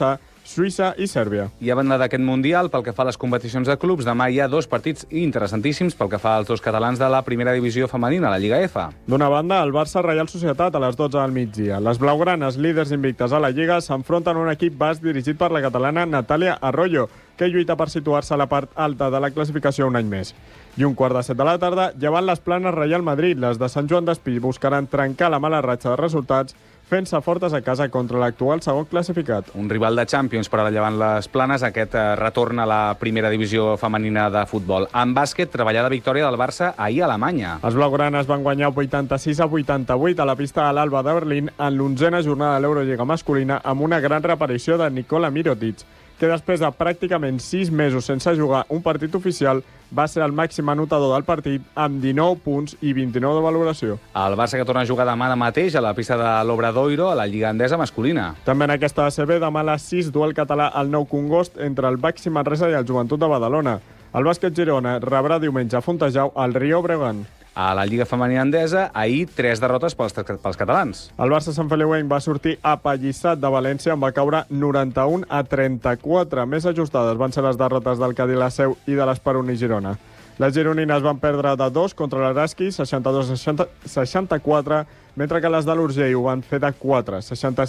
Suïssa i Sèrbia. I a banda d'aquest Mundial, pel que fa a les competicions de clubs, demà hi ha 2 partits interessantíssims pel que fa als 2 catalans de la primera divisió femenina, la Lliga F. D'una banda, el Barça Reial Societat a les 12 del migdia. Les blaugranes, líders invictes a la Lliga, s'enfronten a un equip basc dirigit per la catalana Natàlia Arroyo, que lluita per situar-se a la part alta de la classificació un any més. I un quart de 7 de la tarda, llevant les Planes Reial Madrid, les de Sant Joan d'Espí buscaran trencar la mala ratxa de resultats fent-se fortes a casa contra l'actual segon classificat. Un rival de Champions per a llevant les Planes, aquest retorn a la primera divisió femenina de futbol. En bàsquet, treballada victòria del Barça ahir a Alemanya. Els blaugranes van guanyar 86-88 a la pista de l'Alba de Berlín en l'11a jornada de l'Eurolliga masculina amb una gran reaparició de Nikola Mirotic, que després de pràcticament 6 mesos sense jugar un partit oficial va ser el màxim anotador del partit amb 19 punts i 29 de valoració. El Barça que torna a jugar demà mateix a la pista de l'Obradoiro a la Lliga Endesa masculina. També en aquesta ACB demà a les 6 duel català al Nou Congost entre el Baxi Manresa i el Joventut de Badalona. El bàsquet Girona rebrà diumenge a Fontejau al Rio Bregan. A la Lliga Femenina Endesa, ahir 3 derrotes pels catalans. El Barça Sant Feliuenc va sortir apallissat de València, on va caure 91-34. Més ajustades van ser les derrotes del Cadí la Seu i de l'Esperoni Girona. Les gironines van perdre de 2 contra l'Araski, 62-64, mentre que les de l'Urgell ho van fer de 4,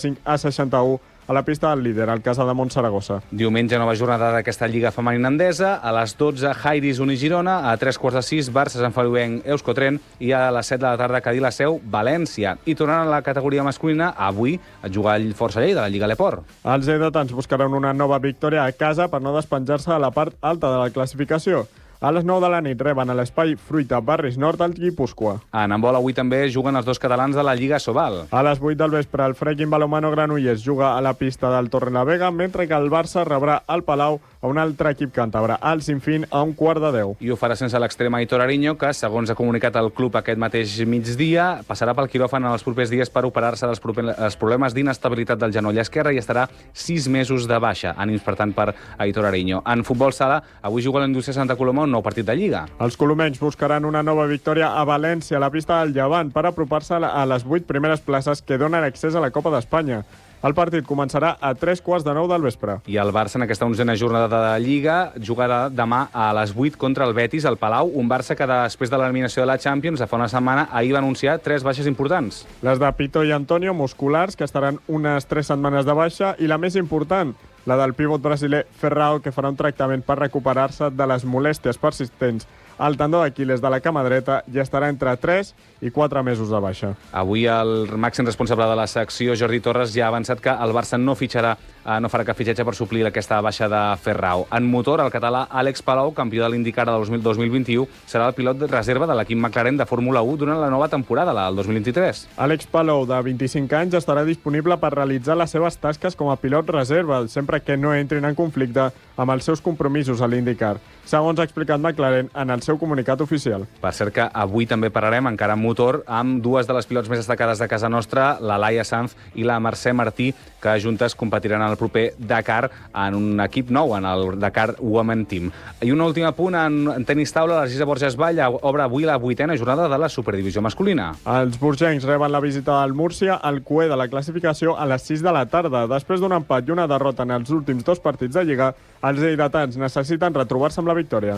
65-61, a la pista del líder, el Casa de Montsaragossa. Diumenge, nova jornada d'aquesta Lliga Femenina Endesa. A les 12, Jairis Uni Girona. A 3:15, Barça Sant Feliuenc Euskotren. I a les 7 de la tarda, Cadí la Seu, València. I tornant a la categoria masculina, avui a jugar el Força Lleida, de la Lliga Leport. Els lleidatans buscaran una nova victòria a casa per no despenjar-se a la part alta de la classificació. A les 9 de la nit reben a l'Espai Fruita Barris Nord al Guipúscoa. En handbol avui també juguen els 2 catalans de la Lliga Sobal. A les 8 del vespre el Frequin Balomano Granollers juga a la pista del Torrelavega, mentre que el Barça rebrà al Palau a un altre equip càntabre, el Sinfín, a 11:15. I ho farà sense l'extrem Aitor Ariño, que, segons ha comunicat el club aquest mateix migdia, passarà pel quiròfan en els propers dies per operar-se dels problemes d'inestabilitat del genoll esquerre i estarà 6 mesos de baixa, ànims, per tant, per Aitor Ariño. En futbol sala, avui juga l'Indústria Santa Coloma un nou partit de Lliga. Els colomenys buscaran una nova victòria a València, a la pista del Llevant, per apropar-se a les 8 primeres places que donen accés a la Copa d'Espanya. El partit començarà a 3:15 del vespre. I el Barça, en aquesta 11a jornada de Lliga, jugarà demà a les 8 contra el Betis al Palau, un Barça que després de l'eliminació de la Champions, fa una setmana, ahir va anunciar 3 baixes importants. Les de Pito i Antonio, musculars, que estaran unes 3 setmanes de baixa, i la més important, la del pivot brasiler Ferrao, que farà un tractament per recuperar-se de les molèsties persistents al tendó d'Aquiles de la cama dreta i estarà entre 3 i 4 mesos de baixa. Avui el màxim responsable de la secció, Jordi Torres, ja ha avançat que el Barça no farà cap fitxatge per suplir aquesta baixa de Ferrao. En motor, el català Àlex Palou, campió de l'IndyCar de 2021, serà el pilot de reserva de l'equip McLaren de Fórmula 1 durant la nova temporada, el 2023. Àlex Palou, de 25 anys, estarà disponible per realitzar les seves tasques com a pilot reserva, sempre que no entrin en conflicte amb els seus compromisos a l'IndyCar, segons ha explicat McLaren en el seu comunicat oficial. Per cert que avui també parlarem, encara en motor, amb 2 de les pilots més destacades de casa nostra, la Laia Sanz i la Mercè Martí, que juntes competiran en el proper Dakar en un equip nou, en el Dakar Women Team. I un últim apunt en tenis taula, l'Argisa Borges Vall obre avui la 8a jornada de la Superdivisió masculina. Els borgencs reben la visita del Múrcia al cué de la classificació a les 6 de la tarda. Després d'un empat i una derrota en els últims 2 partits de Lliga, els lleidatans necessiten retrobar-se amb la victòria.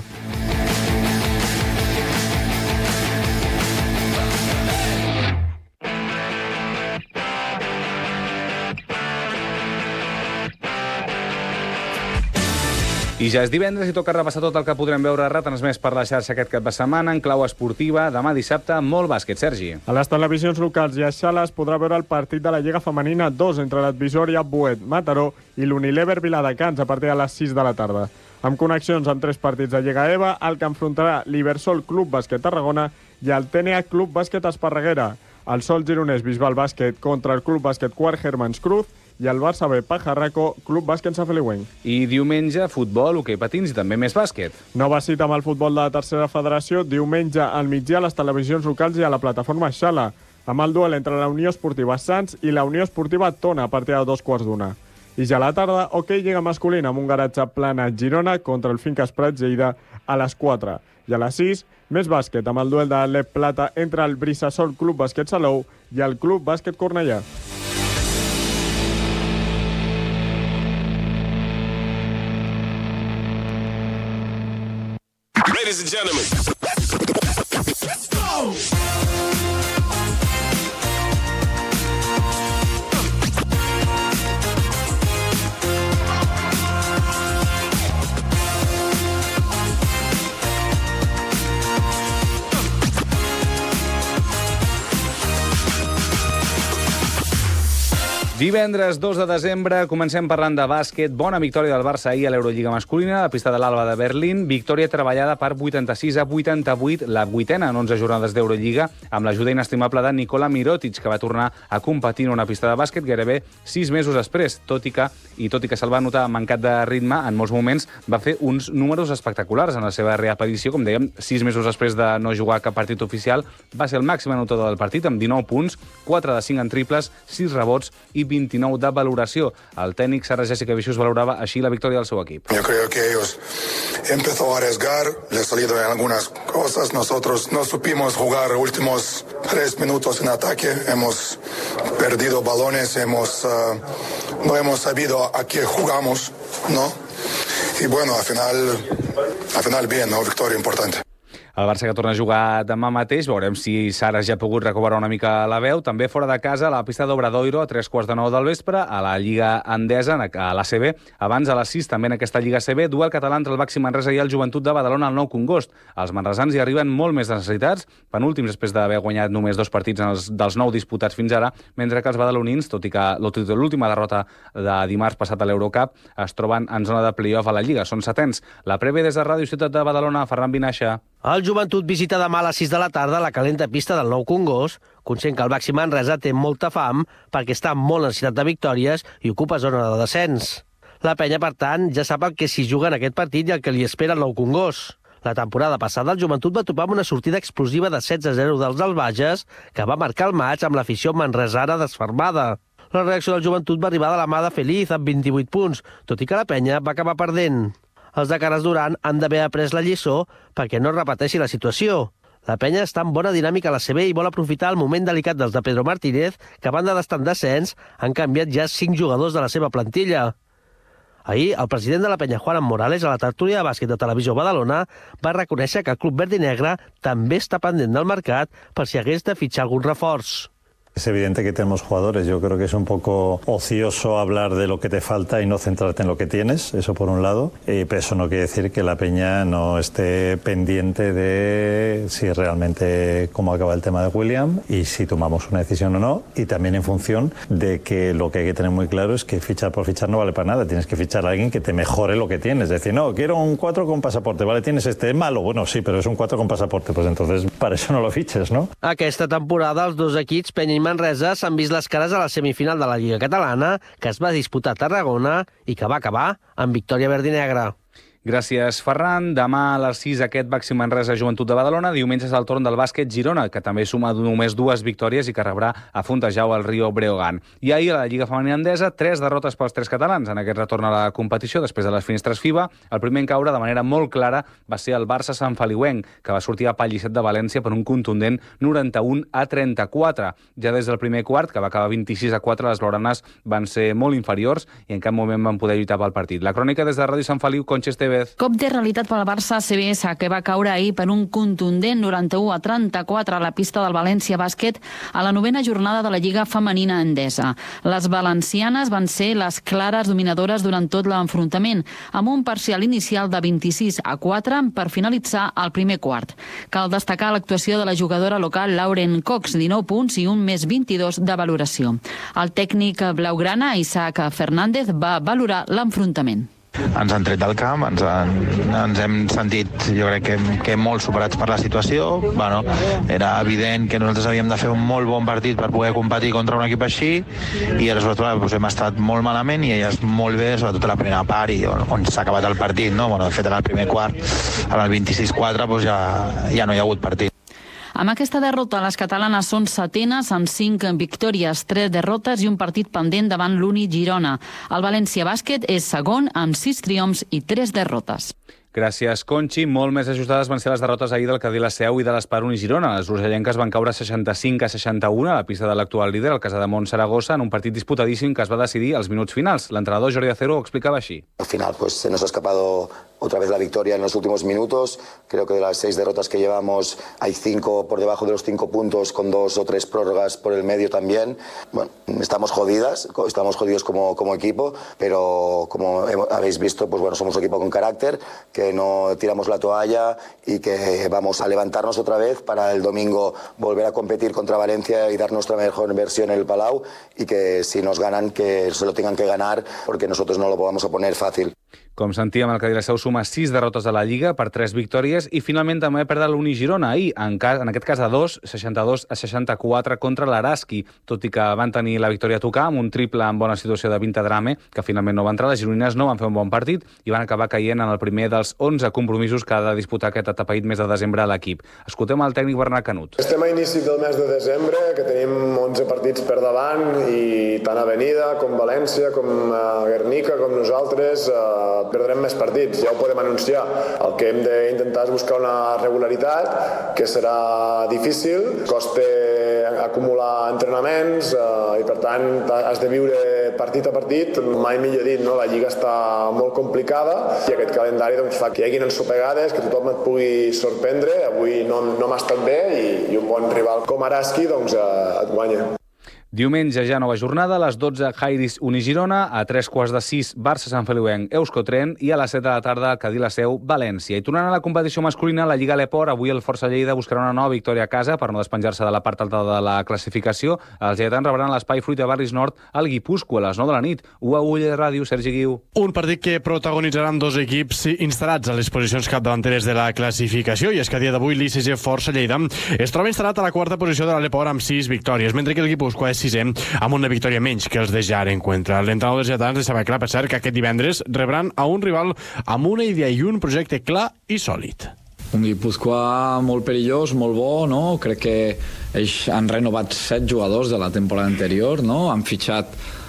I ja és divendres i toca repassar tot el que podrem veure retransmès per la xarxa aquest cap de setmana en clau esportiva. Demà dissabte, molt bàsquet, Sergi. A les televisions locals i a Xala es podrà veure el partit de la Lliga Femenina 2 entre l'Advisoria Buet Mataró i l'Unilever Viladecans a partir de les 6 de la tarda. Amb connexions amb 3 partits de Lliga EVA, el que enfrontarà l'Ibersol Club Bàsquet Tarragona i el TNA Club Bàsquet Esparreguera. El Sol Gironès Bisbal Bàsquet contra el Club Bàsquet Quart Hermans Cruz i el Barça B Pajarraco, Club Bàsquet Sant Feliuenc. I diumenge, futbol, hoquei patins i també més bàsquet. Nova cita amb el futbol de la tercera federació, diumenge al migdia a les televisions locals i a la plataforma Xala, amb el duel entre la Unió Esportiva Sants i la Unió Esportiva Tona a partir de 2:15. I ja a la tarda, hoquei lliga masculina amb un garatge plana Girona contra el Finques Prats Lleida a les 4. I a les 6, més bàsquet amb el duel de l'Ep Plata entre el Brisasol Club Bàsquet Salou i el Club Bàsquet Cornellà. ladies and gentlemen. Divendres 2 de desembre comencem parlant de bàsquet. Bona victòria del Barça ahir a l'Eurolliga masculina, a la pista de l'Alba de Berlín. Victòria treballada per 86-88, la vuitena en 11 jornades d'Eurolliga, amb l'ajuda inestimable de Nikola Mirotic, que va tornar a competir en una pista de bàsquet gairebé 6 mesos després, tot i que se'l va notar mancat de ritme, en molts moments va fer uns números espectaculars en la seva reaparició. Com dèiem, 6 mesos després de no jugar cap partit oficial, va ser el màxim anotador del partit, amb 19 punts, 4 de 5 en triples, 6 rebots i 29 de valoració. El tècnic Sara Jessica Vicius valorava així la victòria del seu equip. Yo creo que ellos empezó a arriesgar, le salido en algunas cosas. Nosotros no supimos jugar últimos 3 minutos en ataque. Hemos perdido balones, no hemos sabido a qué jugamos, ¿no? Y bueno, al final bien, ¿no? Victoria importante. El Barça que torna a jugar demà mateix. Veurem si Sara ja ha pogut recuperar una mica la veu. També fora de casa, a la pista d'Obradoiro, a 3:45 del vespre, a la Lliga Endesa, a l'ACB. Abans, a les 6, també en aquesta Lliga ACB, duel català entre el Baxi Manresa i el Joventut de Badalona al Nou Congost. Els manresans hi arriben molt més necessitats, penúltims després d'haver guanyat només 2 partits dels 9 disputats fins ara, mentre que els badalonins, tot i que l'última derrota de dimarts passat a l'Eurocup, es troben en zona de play-off a la Lliga. Són setens. La prèvia des de Ràdio Ciutat de Badalona, Ferran Vinaixa. El Joventut visita demà a les 6 de la tarda la calenta pista del Nou Congost, conscient que el Baxi Manresa té molta fam perquè està molt necessitat de victòries i ocupa zona de descens. La penya, per tant, ja sap el que s'hi juga en aquest partit i el que li espera al Nou Congost. La temporada passada el Joventut va topar amb una sortida explosiva de 16-0 dels Albages, que va marcar el maig amb l'afició manresana desfermada. La reacció del Joventut va arribar de la mà de Feliz amb 28 punts, tot i que la penya va acabar perdent. Els de Carles Duran han d'haver après la lliçó perquè no repeteixi la situació. La penya està en bona dinàmica a la CB i vol aprofitar el moment delicat dels de Pedro Martínez, que a banda d'estar en descens, han canviat ja 5 jugadors de la seva plantilla. Ahir, el president de la penya, Juan Morales, a la tertúlia de bàsquet de Televisió Badalona, va reconèixer que el club verd i negre també està pendent del mercat per si hagués de fitxar algun reforç. Es evidente que tenemos jugadores. Yo creo que es un poco ocioso hablar de lo que te falta y no centrarte en lo que tienes, eso por un lado. Pero eso no quiere decir que la peña no esté pendiente de si realmente cómo acaba el tema de William y si tomamos una decisión o no. Y también en función de que lo que hay que tener muy claro es que fichar por fichar no vale para nada. Tienes que fichar a alguien que te mejore lo que tienes. Es decir, no, quiero un 4 con pasaporte. Vale, tienes este, es malo. Bueno, sí, pero es un 4 con pasaporte. Pues entonces, para eso no lo fiches, ¿no? Aquesta temporada, els dos equips, Penya i Manresa, s'han vist les cares a la semifinal de la Lliga Catalana, que es va disputar a Tarragona i que va acabar amb victòria verd i negra. Gràcies, Ferran. Demà a les 6 aquest Baxi Manresa Joventut de Badalona. Diumenge és el torn del bàsquet Girona, que també suma només 2 victòries i que rebrà a Fontejau al Rio Breogán. I ahir a la Lliga Femenina Endesa, 3 derrotes pels 3 catalans en aquest retorn a la competició després de les finestres FIBA. El primer en caure de manera molt clara va ser el Barça Sant Feliuenc, que va sortir a Pallisset de València per un contundent 91-34. Ja des del primer quart, que va acabar 26-4, les blaugranes van ser molt inferiors i en cap moment van poder lluitar pel partit. La crònica des de Ràdio Sant Feliu, Concha Esteve. Cop de realitat pel Barça CBS, que va caure ahir per un contundent 91-34 a la pista del València Bàsquet a la 9ª jornada de la Lliga Femenina Endesa. Les valencianes van ser les clares dominadores durant tot l'enfrontament, amb un parcial inicial de 26-4 per finalitzar el primer quart. Cal destacar l'actuació de la jugadora local Lauren Cox, 19 punts i un més 22 de valoració. El tècnic blaugrana, Isaac Fernández, va valorar l'enfrontament. Ens han tret del camp, ens hem sentit, jo crec que molt superats per la situació. Bueno, era evident que nosaltres havíem de fer un molt bon partit per poder competir contra un equip així i aleshores hem estat molt malament i elles molt bé, sobretot a la primera part i on s'ha acabat el partit, no? Bueno, de fet, en el primer quart, al 26-4, ja no hi ha hagut partit. Amb aquesta derrota, les catalanes són setenes amb 5 victòries, 3 derrotes i un partit pendent davant l'Uni Girona. El València Bàsquet és segon amb 6 triomfs i 3 derrotes. Gràcies, Conchi. Molt més ajustades van ser les derrotes ahir del Cadí la Seu i de l'Espar Uni Girona. Les urgellenques van caure 65-61 a la pista de l'actual líder, el Casademont Saragossa, en un partit disputadíssim que es va decidir als minuts finals. L'entrenador Jordi Acero ho explicava així. Al final, pues, se nos ha escapado otra vez la victoria en los últimos minutos. Creo que de las 6 derrotas que llevamos hay 5 por debajo de los 5 puntos con 2 o 3 prórrogas por el medio también. Bueno, estamos jodidos como equipo, pero como habéis visto, pues bueno, somos un equipo con carácter, que no tiramos la toalla y que vamos a levantarnos otra vez para el domingo volver a competir contra Valencia y dar nuestra mejor versión en el Palau, y que si nos ganan que se lo tengan que ganar, porque nosotros no lo vamos a poner fácil. Com sentíem, el Cadí Liceu suma 6 derrotes a la Lliga per 3 victòries i finalment també perdre l'Uni Girona ahir, en aquest cas a 2, 62-64 contra l'Araski. Tot i que van tenir la victòria a tocar amb un triple en bona situació de Vintadrame, que finalment no va entrar, les gironines no van fer un bon partit i van acabar caient en el primer dels 11 compromisos que ha de disputar aquest atapeït mes de desembre a l'equip. Escoltem el tècnic Bernat Canut. Estem a inici del mes de desembre, que tenim 11 partits per davant, i tant Avenida com València, com Guernica, com nosaltres, perdrem més partits, ja ho podem anunciar. El que hem d'intentar és buscar una regularitat, que serà difícil, costa acumular entrenaments i per tant has de viure partit a partit, mai millor dit, no? La Lliga està molt complicada i aquest calendari fa que hi hagin ensopegades, que tothom et pugui sorprendre. Avui no m'ha estat bé i un bon rival com Araski et guanya. Diumenge ja nova jornada, a les 12 Jairis Uni Girona, a 3:15 Barça Sant Feliuenc Euskotren i a les 7 de la tarda Cadí Liceu València. I tornant a la competició masculina, la Lliga Leport, avui el Força Lleida buscarà una nova victòria a casa per no despenjar-se de la part alta de la classificació. Els lleidatans rebran l'Espai Fruita Barris Nord al Guipúscoa a les 9 de la nit. UAU Ràdio, Sergi Guiu. Un partit que protagonitzaran dos equips instal·lats a les posicions capdavanteres de la classificació, i és que a dia d'avui l'ICG Força Lleida es troba instal·lat a la quarta posició de la Leport amb 6 victòries, mentre que el Guipúscoa és sisè amb una victòria menys que els de Jar Encuentra. L'entrenador dels lleidatans deixava clar, per cert, que aquest divendres rebran a un rival amb una idea i un projecte clar i sòlid. Un Guipúscoa molt perillós, molt bo, no? Crec que ells han renovat 7 jugadors de la temporada anterior, no? Han fitxat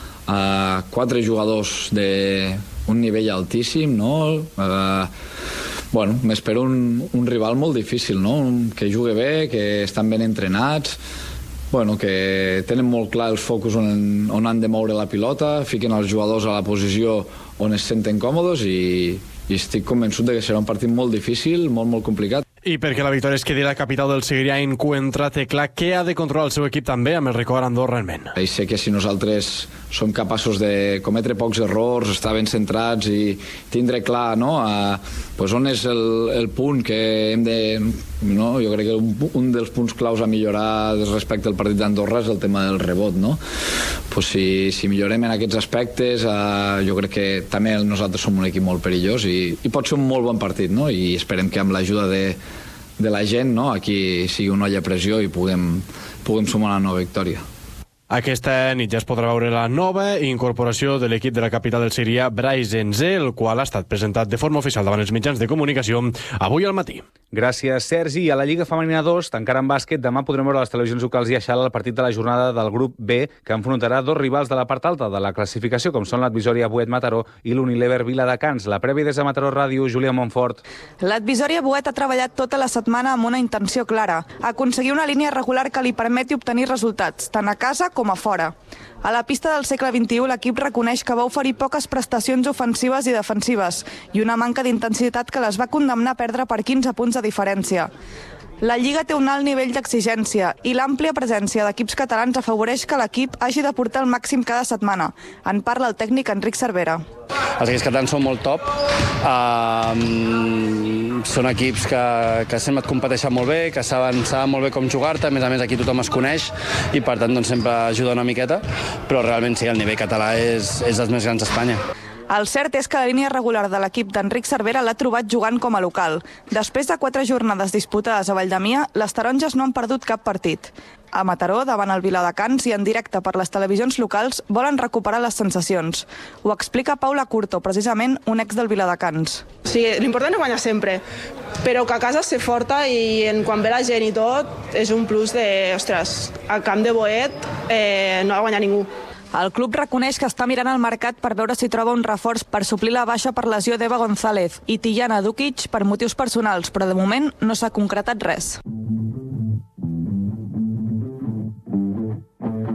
4 jugadors d'un nivell altíssim, no? Bueno, m'espero un rival molt difícil, no? Que jugui bé, que estan ben entrenats, bueno, que tenen molt clar els focus on han de moure la pilota, fiquen els jugadors a la posició on es senten còmodes i estic convençut que serà un partit molt difícil, molt complicat. I perquè la victòria es quedi a la capital del Segrià, Encuentra té clar que ha de controlar el seu equip també amb el record Andorra en ment. I sé que si nosaltres som capaços de cometre pocs errors, estar ben centrats i tindre clar, no, on és el punt que hem de... No? Jo crec que un dels punts claus a millorar respecte al partit d'Andorra és el tema del rebot, no? Si millorem en aquests aspectes, jo crec que també nosaltres som un equip molt perillós i pot ser un molt bon partit, no? I esperem que amb l'ajuda de la gent, no? Aquí sigui una olla a pressió i puguem sumar una nova victòria. Aquesta nit ja es podrà veure la nova incorporació de l'equip de la capital del Segrià, Brais Enzé, el qual ha estat presentat de forma oficial davant els mitjans de comunicació avui al matí. Gràcies, Sergi. I a la Lliga Femenina 2, encara en bàsquet, demà podrem veure les televisions locals i a Xala el partit de la jornada del grup B, que enfrontarà dos rivals de la part alta de la classificació, com són l'Advisòria Boet Mataró i l'Unilever Viladecans. La prèvia des de Mataró Ràdio, Júlia Montfort. L'Advisòria Boet ha treballat tota la setmana amb una intenció clara: aconseguir una línia regular que li permeti obtenir resultats, tant a casa com a fora. A la pista del segle XXI, l'equip reconeix que va oferir poques prestacions ofensives i defensives i una manca d'intensitat que les va condemnar a perdre per 15 punts de diferència. La Lliga té un alt nivell d'exigència i l'àmplia presència d'equips catalans afavoreix que l'equip hagi de portar el màxim cada setmana. En parla el tècnic Enric Cervera. Els equips catalans són molt top, són equips que sempre et competeixen molt bé, que saben molt bé com jugar-te, a més aquí tothom es coneix i per tant sempre ajuda una miqueta, però realment sí, el nivell català és dels més grans d'Espanya. El cert és que la línia regular de l'equip d'Enric Cervera l'ha trobat jugant com a local. Després de 4 jornades disputades a Valldemia, les taronges no han perdut cap partit. A Mataró, davant el Viladecans i en directe per les televisions locals, volen recuperar les sensacions. Ho explica Paula Curto, precisament un ex del Viladecans. Sí, l'important és guanyar sempre, però que a casa ser forta i quan ve la gent i tot és un plus de, ostres, al camp de Boet no ha de guanyar ningú. El club reconeix que està mirant al mercat per veure si troba un reforç per suplir la baixa per lesió d'Eva González i Tijana Dukic per motius personals, però de moment no s'ha concretat res.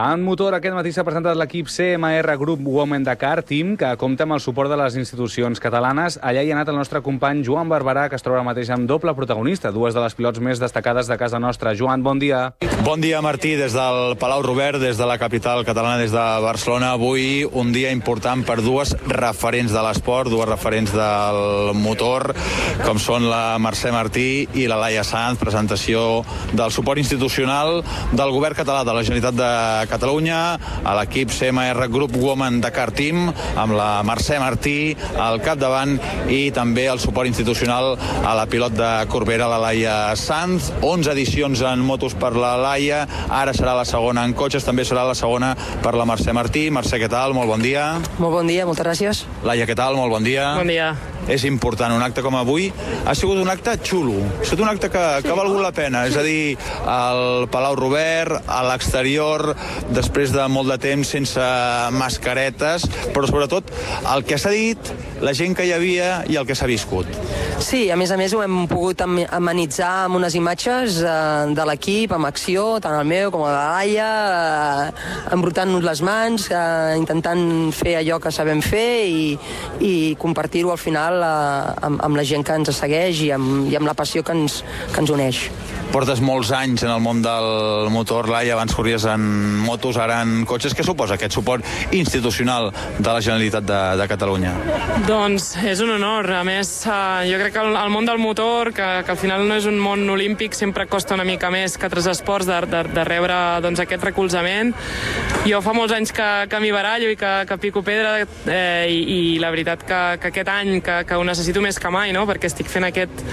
En motor, aquest matí s'ha presentat l'equip CMR Group Women Dakar Team, que compta amb el suport de les institucions catalanes. Allà hi ha anat el nostre company Joan Barberà, que es troba ara mateix amb doble protagonista, dues de les pilots més destacades de casa nostra. Joan, bon dia. Bon dia, Martí, des del Palau Robert, des de la capital catalana, des de Barcelona. Avui un dia important per dues referents de l'esport, dues referents del motor, com són la Mercè Martí i la Laia Sanz. Presentació del suport institucional del govern català de la Generalitat de Catalunya a l'equip CMR Group Women Dakar Team, amb la Mercè Martí al capdavant i també el suport institucional a la pilot de Corbera, la Laia Sanz. 11 edicions en motos per la Laia, ara serà la segona en cotxes, també serà la segona per la Mercè Martí. Mercè, què tal? Molt bon dia. Molt bon dia, moltes gràcies. Laia, què tal? Molt bon dia. Bon dia. És important, un acte com avui ha sigut un acte xulo, ha sigut un acte que ha valgut la pena, és a dir, al Palau Robert, a l'exterior, després de molt de temps sense mascaretes, però sobretot el que s'ha dit, la gent que hi havia i el que s'ha viscut. Sí, a més ho hem pogut amenitzar amb unes imatges de l'equip, amb acció, tant el meu com el de la Laia, embrutant-nos les mans, intentant fer allò que sabem fer i compartir-ho al final amb la gent que ens segueix i amb la passió que ens uneix. Portes molts anys en el món del motor, Laia, abans corries en motos, ara en cotxes. Què suposa aquest suport institucional de la Generalitat de Catalunya? Doncs és un honor. A més, jo crec que el món del motor, que al final no és un món olímpic, sempre costa una mica més que altres esports de rebre aquest recolzament. Jo fa molts anys que m'hi barallo i que pico pedra i la veritat que aquest any que ho necessito més que mai, no? Perquè estic fent aquest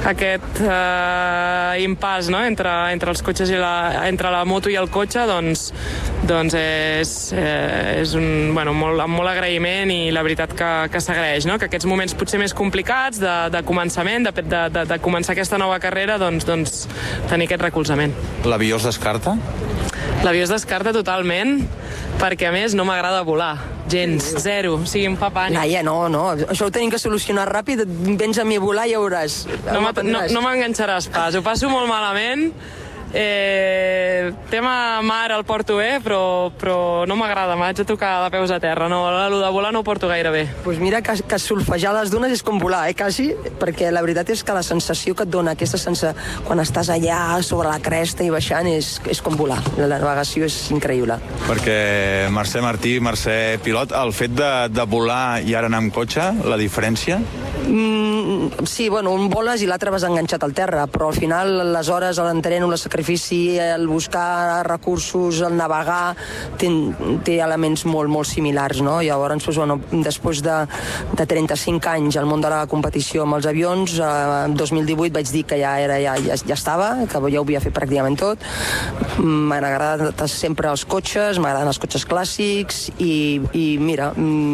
impàs, no? entre els cotxes entre la moto i el cotxe, doncs és amb molt agraïment i la veritat que s'agraeix, no? Que aquests moments potser més complicats de començament, de començar aquesta nova carrera, doncs tenir aquest recolzament. L'avió es descarta? L'avió es descarta totalment, perquè a més no m'agrada volar. Gens, zero, o sigui, em fa pànic. Laia, no, això ho tenim que solucionar ràpid, vens a mi a volar i ja veuràs. No m'enganxaràs pas, ho passo molt malament. Tema mar el porto bé, però no m'agrada, m'haig de tocar de peus a terra. No, el de volar no ho porto gaire bé. Doncs mira que solfejar les dunes és com volar, quasi, perquè la veritat és que la sensació que et dona aquesta sensació quan estàs allà sobre la cresta i baixant és com volar. La navegació és increïble. Perquè Mercè Martí, Mercè pilot, el fet de volar i ara anar amb cotxe, la diferència? Sí, un voles i l'altre vas enganxat al terra, però al final les hores, l'entreno, el sacrifici, el buscar recursos, el navegar, té elements molt, molt similars, no? Llavors, després de 35 anys al món de la competició amb els avions, en 2018 vaig dir que ja estava, que ja ho havia fet pràcticament tot. M'han agradat sempre els cotxes, m'agraden els cotxes clàssics i mira,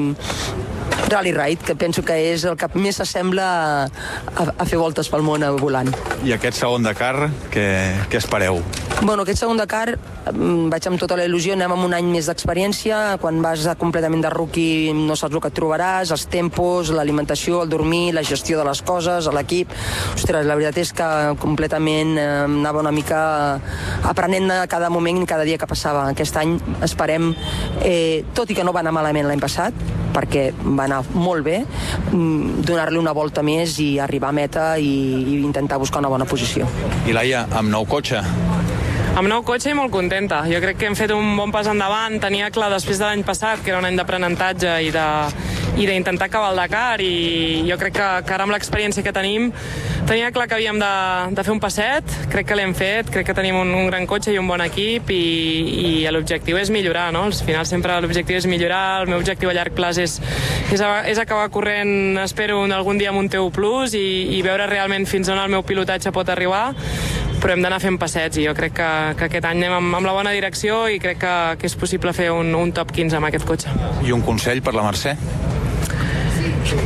Rally Ride, que penso que és el que més s'assembla a fer voltes pel món volant. I aquest segon Dakar, què espereu? Aquest segon Dakar vaig amb tota la il·lusió, anem amb un any més d'experiència. Quan vas completament de rookie no saps el que et trobaràs, els tempos, l'alimentació, el dormir, la gestió de les coses, l'equip. Ostres, la veritat és que completament anava una mica aprenent a cada moment i cada dia que passava. Aquest any esperem, tot i que no va anar malament l'any passat, perquè va anar molt bé, donar-li una volta més i arribar a meta i intentar buscar una bona posició. I Laia, amb nou cotxe? Amb nou cotxe i molt contenta. Jo crec que hem fet un bon pas endavant. Tenia clar després de l'any passat, que era un any d'aprenentatge i d'intentar acabar el Dakar, i jo crec que ara amb l'experiència que tenim tenia clar que havíem de fer un passet. Crec que l'hem fet, crec que tenim un gran cotxe i un bon equip i l'objectiu és millorar, no? Al final sempre l'objectiu és millorar. El meu objectiu a llarg plaç és acabar corrent, espero, algun dia amb un T1+ i veure realment fins on el meu pilotatge pot arribar, però hem d'anar fent passets i jo crec que aquest any anem amb la bona direcció i crec que és possible fer un top 15 amb aquest cotxe. I un consell per la Mercè?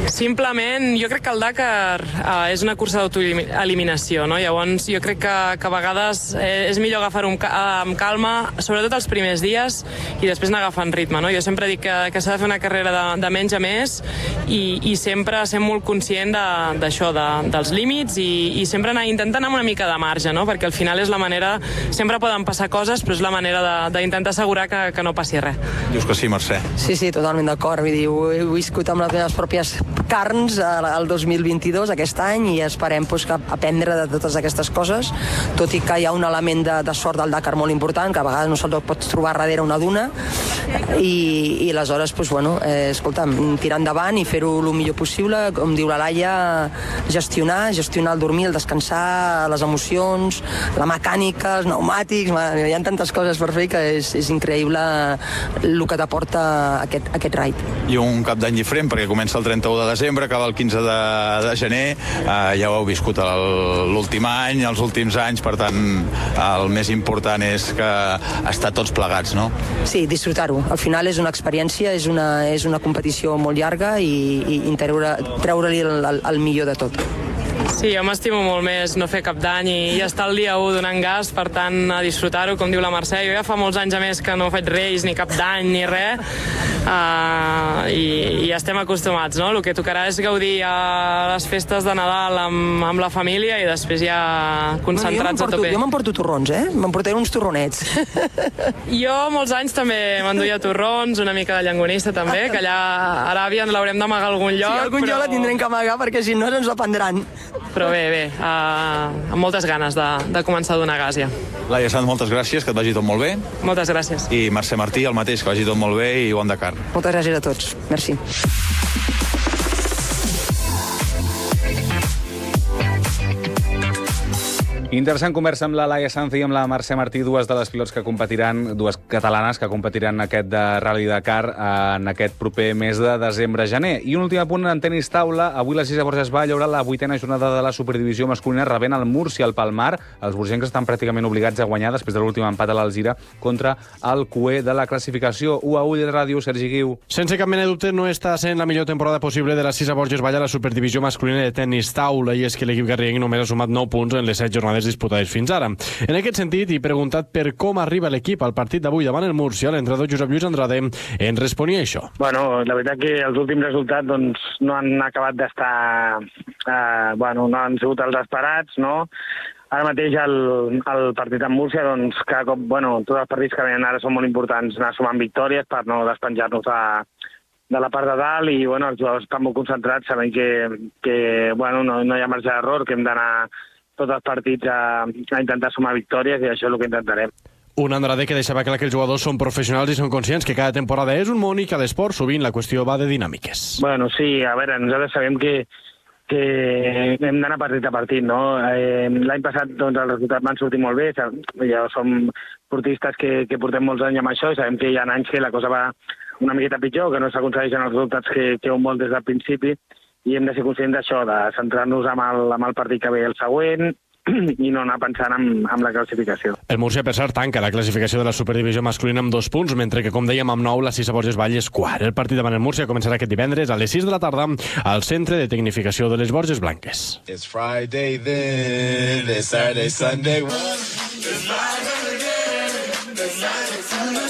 Simplement, jo crec que el Dakar és una cursa d'autoeliminació, no? Llavors, jo crec que a vegades és millor agafar-ho amb calma, sobretot els primers dies, i després anar agafant ritme, no? Jo sempre dic que s'ha de fer una carrera de menys a més i sempre ser molt conscient d'això, dels límits, i sempre intentar anar amb una mica de marge, no? Perquè al final és la manera... Sempre poden passar coses, però és la manera d'intentar assegurar que no passi res. Dius que sí, Mercè? Sí, totalment d'acord. Vull dir, ho he viscut amb les meves pròpies carns el 2022, aquest any, i esperem aprendre de totes aquestes coses, tot i que hi ha un element de sort del Dakar molt important, que a vegades no se'l pots trobar darrere una duna, i aleshores, escolta, tirar endavant i fer-ho el millor possible, com diu la Laia, gestionar el dormir, el descansar, les emocions, la mecànica, els pneumàtics, hi ha tantes coses per fer que és increïble el que t'aporta aquest raid. I un cap d'any diferent, perquè comença el 31 de desembre, acaba el 15 de gener, ja ho heu viscut l'últim any, els últims anys, per tant, el més important és que estar tots plegats, no? Sí, disfrutar-ho. Al final és una experiència, és una competició molt llarga i treure-li el millor de tot. Sí, jo m'estimo molt més no fer cap d'any i estar el dia 1 donant gas, per tant, a disfrutar-ho, com diu la Mercè. Jo ja fa molts anys a més que no faig reis, ni cap d'any, ni res, i ja estem acostumats, no? El que tocarà és gaudir a les festes de Nadal amb la família i després ja concentrats a tope. Jo m'emporto torrons, m'emportaré uns torronets. Jo molts anys també m'enduia torrons, una mica de llangonissa també, que allà a Aràbia l'haurem d'amagar a algun lloc. Sí, a algun lloc la tindrem que amagar perquè si no ens la prendran. Però bé, amb moltes ganes de començar a donar gas ja. Laia Sanz, moltes gràcies, que et vagi tot molt bé. Moltes gràcies. I Mercè Martí, el mateix, que vagi tot molt bé i bon Dakar. Moltes gràcies a tots. Merci. Interessant conversa amb la Laia Sanz i amb la Mercè Martí, dues de les pilots que competiran, dues catalanes que competiran en aquest de Rally Dakar en aquest proper mes de desembre-gener. I un últim apunt en tenis taula. Avui la Cisa Borges va llaurar la 8a jornada de la Superdivisió masculina rebent el Múrcia al Palmar. Els borgencs estan pràcticament obligats a guanyar després de l'últim empat a l'Alzira contra el cué de la classificació. 1-1 de ràdio, Sergi Guiu. Sense cap mena de dubte, no està sent la millor temporada possible de la Cisa Borges Vall a la Superdivisió masculina de tenis taula, i és que l'equip garriguenc només ha sumat 9 punts en les 7 jornades disputades fins ara. En aquest sentit, i preguntat per com arriba l'equip al partit d'avui davant el Múrcia, l'entrenador Josep Lluís Andrade en responia això. Bueno, la veritat que els últims resultats no han acabat d'estar... no han sigut els esperats, no? Ara mateix el partit amb Múrcia, cada cop, tots els partits que venen ara són molt importants, anar sumant victòries per no despenjar-nos de la part de dalt, i els jugadors estan molt concentrats, sabent que no hi ha marge d'error, que hem d'anar tots els partits a intentar sumar victòries, i això és el que intentarem. Un Andrade que deixava clar que els jugadors són professionals i són conscients que cada temporada és un món i que a l'esport sovint la qüestió va de dinàmiques. Bueno, sí, a veure, nosaltres sabem que hem d'anar partit a partit, no? L'any passat els resultats van sortir molt bé, ja som esportistes que portem molts anys amb això i sabem que hi ha anys que la cosa va una miqueta pitjor, que no s'aconsegueixen els resultats que un vol des del principi, i hem de ser conscients d'això, de centrar-nos amb el partit que ve el següent i no anar pensant en la classificació. El Múrcia, per cert, tanca la classificació de la Superdivisió masculina amb 2 punts, mentre que, com dèiem, amb 9 la Cisa Borges Vall és quart. El partit davant el Múrcia començarà aquest divendres a les 6 de la tarda al Centre de Tecnificació de les Borges Blanques. It's Friday then, it's Saturday, Sunday. It's Friday again, it's Saturday, Sunday.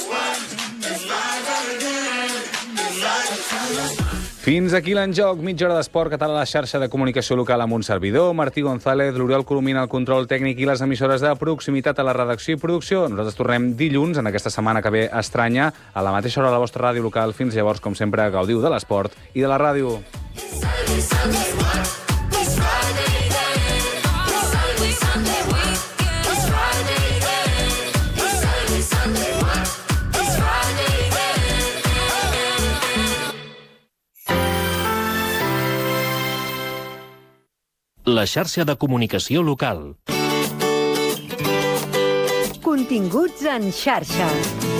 Fins aquí l'enjoc, mitja hora d'esport català a la xarxa de comunicació local amb un servidor, Martí González, l'Oriol Colomina al control tècnic i les emissores de proximitat a la redacció i producció. Nosaltres tornem dilluns, en aquesta setmana que ve estranya, a la mateixa hora a la vostra ràdio local. Fins llavors, com sempre, gaudiu de l'esport i de la ràdio. La xarxa de comunicació local. Continguts en xarxa.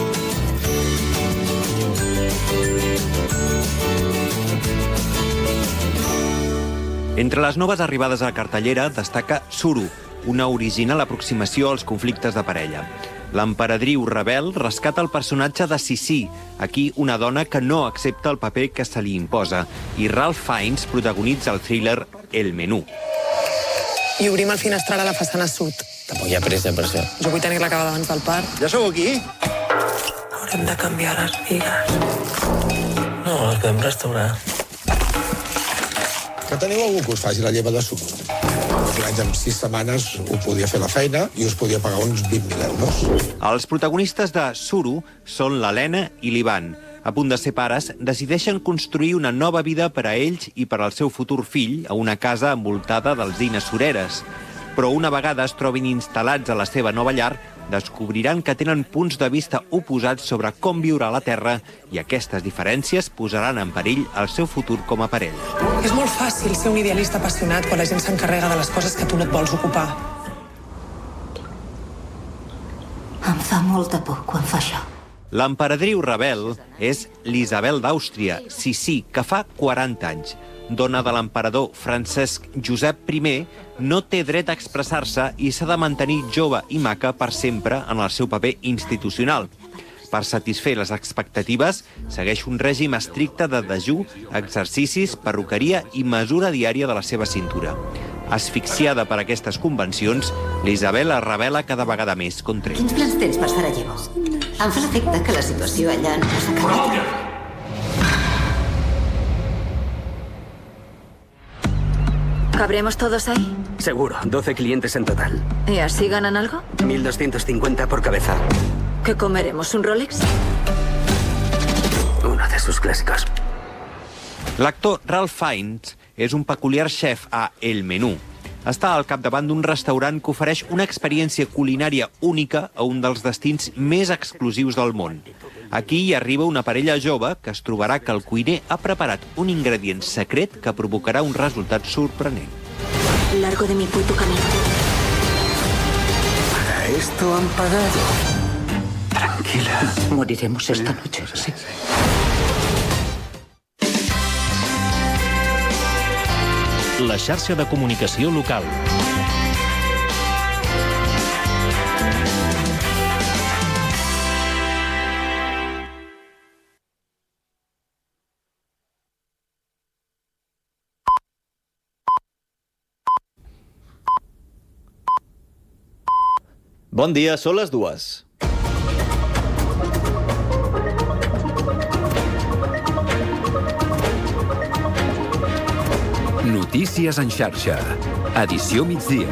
Entre les noves arribades a la cartellera destaca Suru, una original aproximació als conflictes de parella. L'emperadriu rebel rescata el personatge de Sissi, aquí una dona que no accepta el paper que se li imposa, i Ralph Fiennes protagonitza el thriller El menú. I obrim el finestral a la façana sud. Tampoc hi ha pressa per això. Jo vull tenir-la acabada abans del part. Ja sou aquí? Haurem de canviar les bigues. No, les podem restaurar. Que teniu algú que us faci la lleva de suro? En 6 setmanes ho podia fer la feina i us podia pagar uns 20.000 euros. Els protagonistes de Suro són l'Helena i l'Ivan. A punt de ser pares, decideixen construir una nova vida per a ells i per al seu futur fill a una casa envoltada d'alzines sureres. Però una vegada es trobin instal·lats a la seva nova llar, descobriran que tenen punts de vista oposats sobre com viure a la Terra i aquestes diferències posaran en perill el seu futur com a parell. És molt fàcil ser un idealista apassionat quan la gent s'encarrega de les coses que tu no et vols ocupar. Em fa molta por quan fa això. L'emperadriu rebel és l'Isabel d'Àustria, Sissi, que fa 40 anys. Dona de l'emperador Francesc Josep I, no té dret a expressar-se i s'ha de mantenir jove i maca per sempre en el seu paper institucional. Per satisfer les expectatives, segueix un règim estricte de dejú, exercicis, perruqueria i mesura diària de la seva cintura. Asfixiada per aquestes convencions, l'Isabel es rebel·la cada vegada més contra ell. Quins plans tens per Sarajevo? Em fa l'efecte que la situació allà no s'ha acabat. ¿Cabremos todos ahí? Seguro, 12 clientes en total. ¿Y así ganan algo? 1.250 por cabeza. ¿Qué comeremos? ¿Un Rolex? Uno de sus clásicos. L'actor Ralph Fiennes és un peculiar chef a El Menú. Està al capdavant d'un restaurant que ofereix una experiència culinària única a un dels destins més exclusius del món. Aquí hi arriba una parella jove que es trobarà que el cuiner ha preparat un ingredient secret que provocarà un resultat sorprenent. Largo de mi puto camino. Para esto han pagado. Tranquila. Moriremos esta noche, sí. La xarxa de comunicació local. Bon dia, són les 2. Notícies en xarxa. Edició migdia.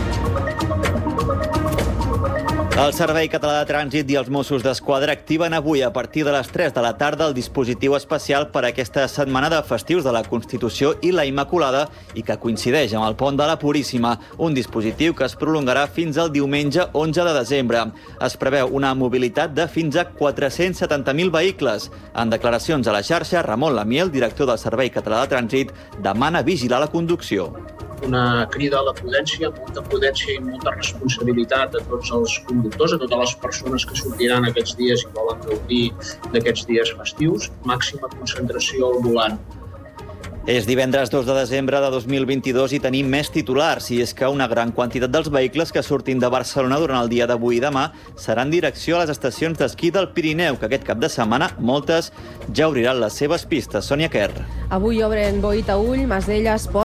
El Servei Català de Trànsit i els Mossos d'Esquadra activen avui a partir de les 3 de la tarda el dispositiu especial per a aquesta setmana de festius de la Constitució i la Immaculada i que coincideix amb el Pont de la Puríssima, un dispositiu que es prolongarà fins al diumenge 11 de desembre. Es preveu una mobilitat de fins a 470.000 vehicles. En declaracions a la xarxa, Ramon Lamiel, director del Servei Català de Trànsit, demana vigilar la conducció. Una crida a la prudència i molta responsabilitat a tots els conductors, a totes les persones que sortiran aquests dies i volen gaudir d'aquests dies festius. Màxima concentració al volant. És divendres 2 de desembre de 2022 i tenim més titulars, i és que una gran quantitat dels vehicles que surtin de Barcelona durant el dia d'avui i demà seran direcció a les estacions d'esquí del Pirineu, que aquest cap de setmana moltes ja obriran les seves pistes. Sònia Kerr. Avui obren Boí, Taüll, Masdelles,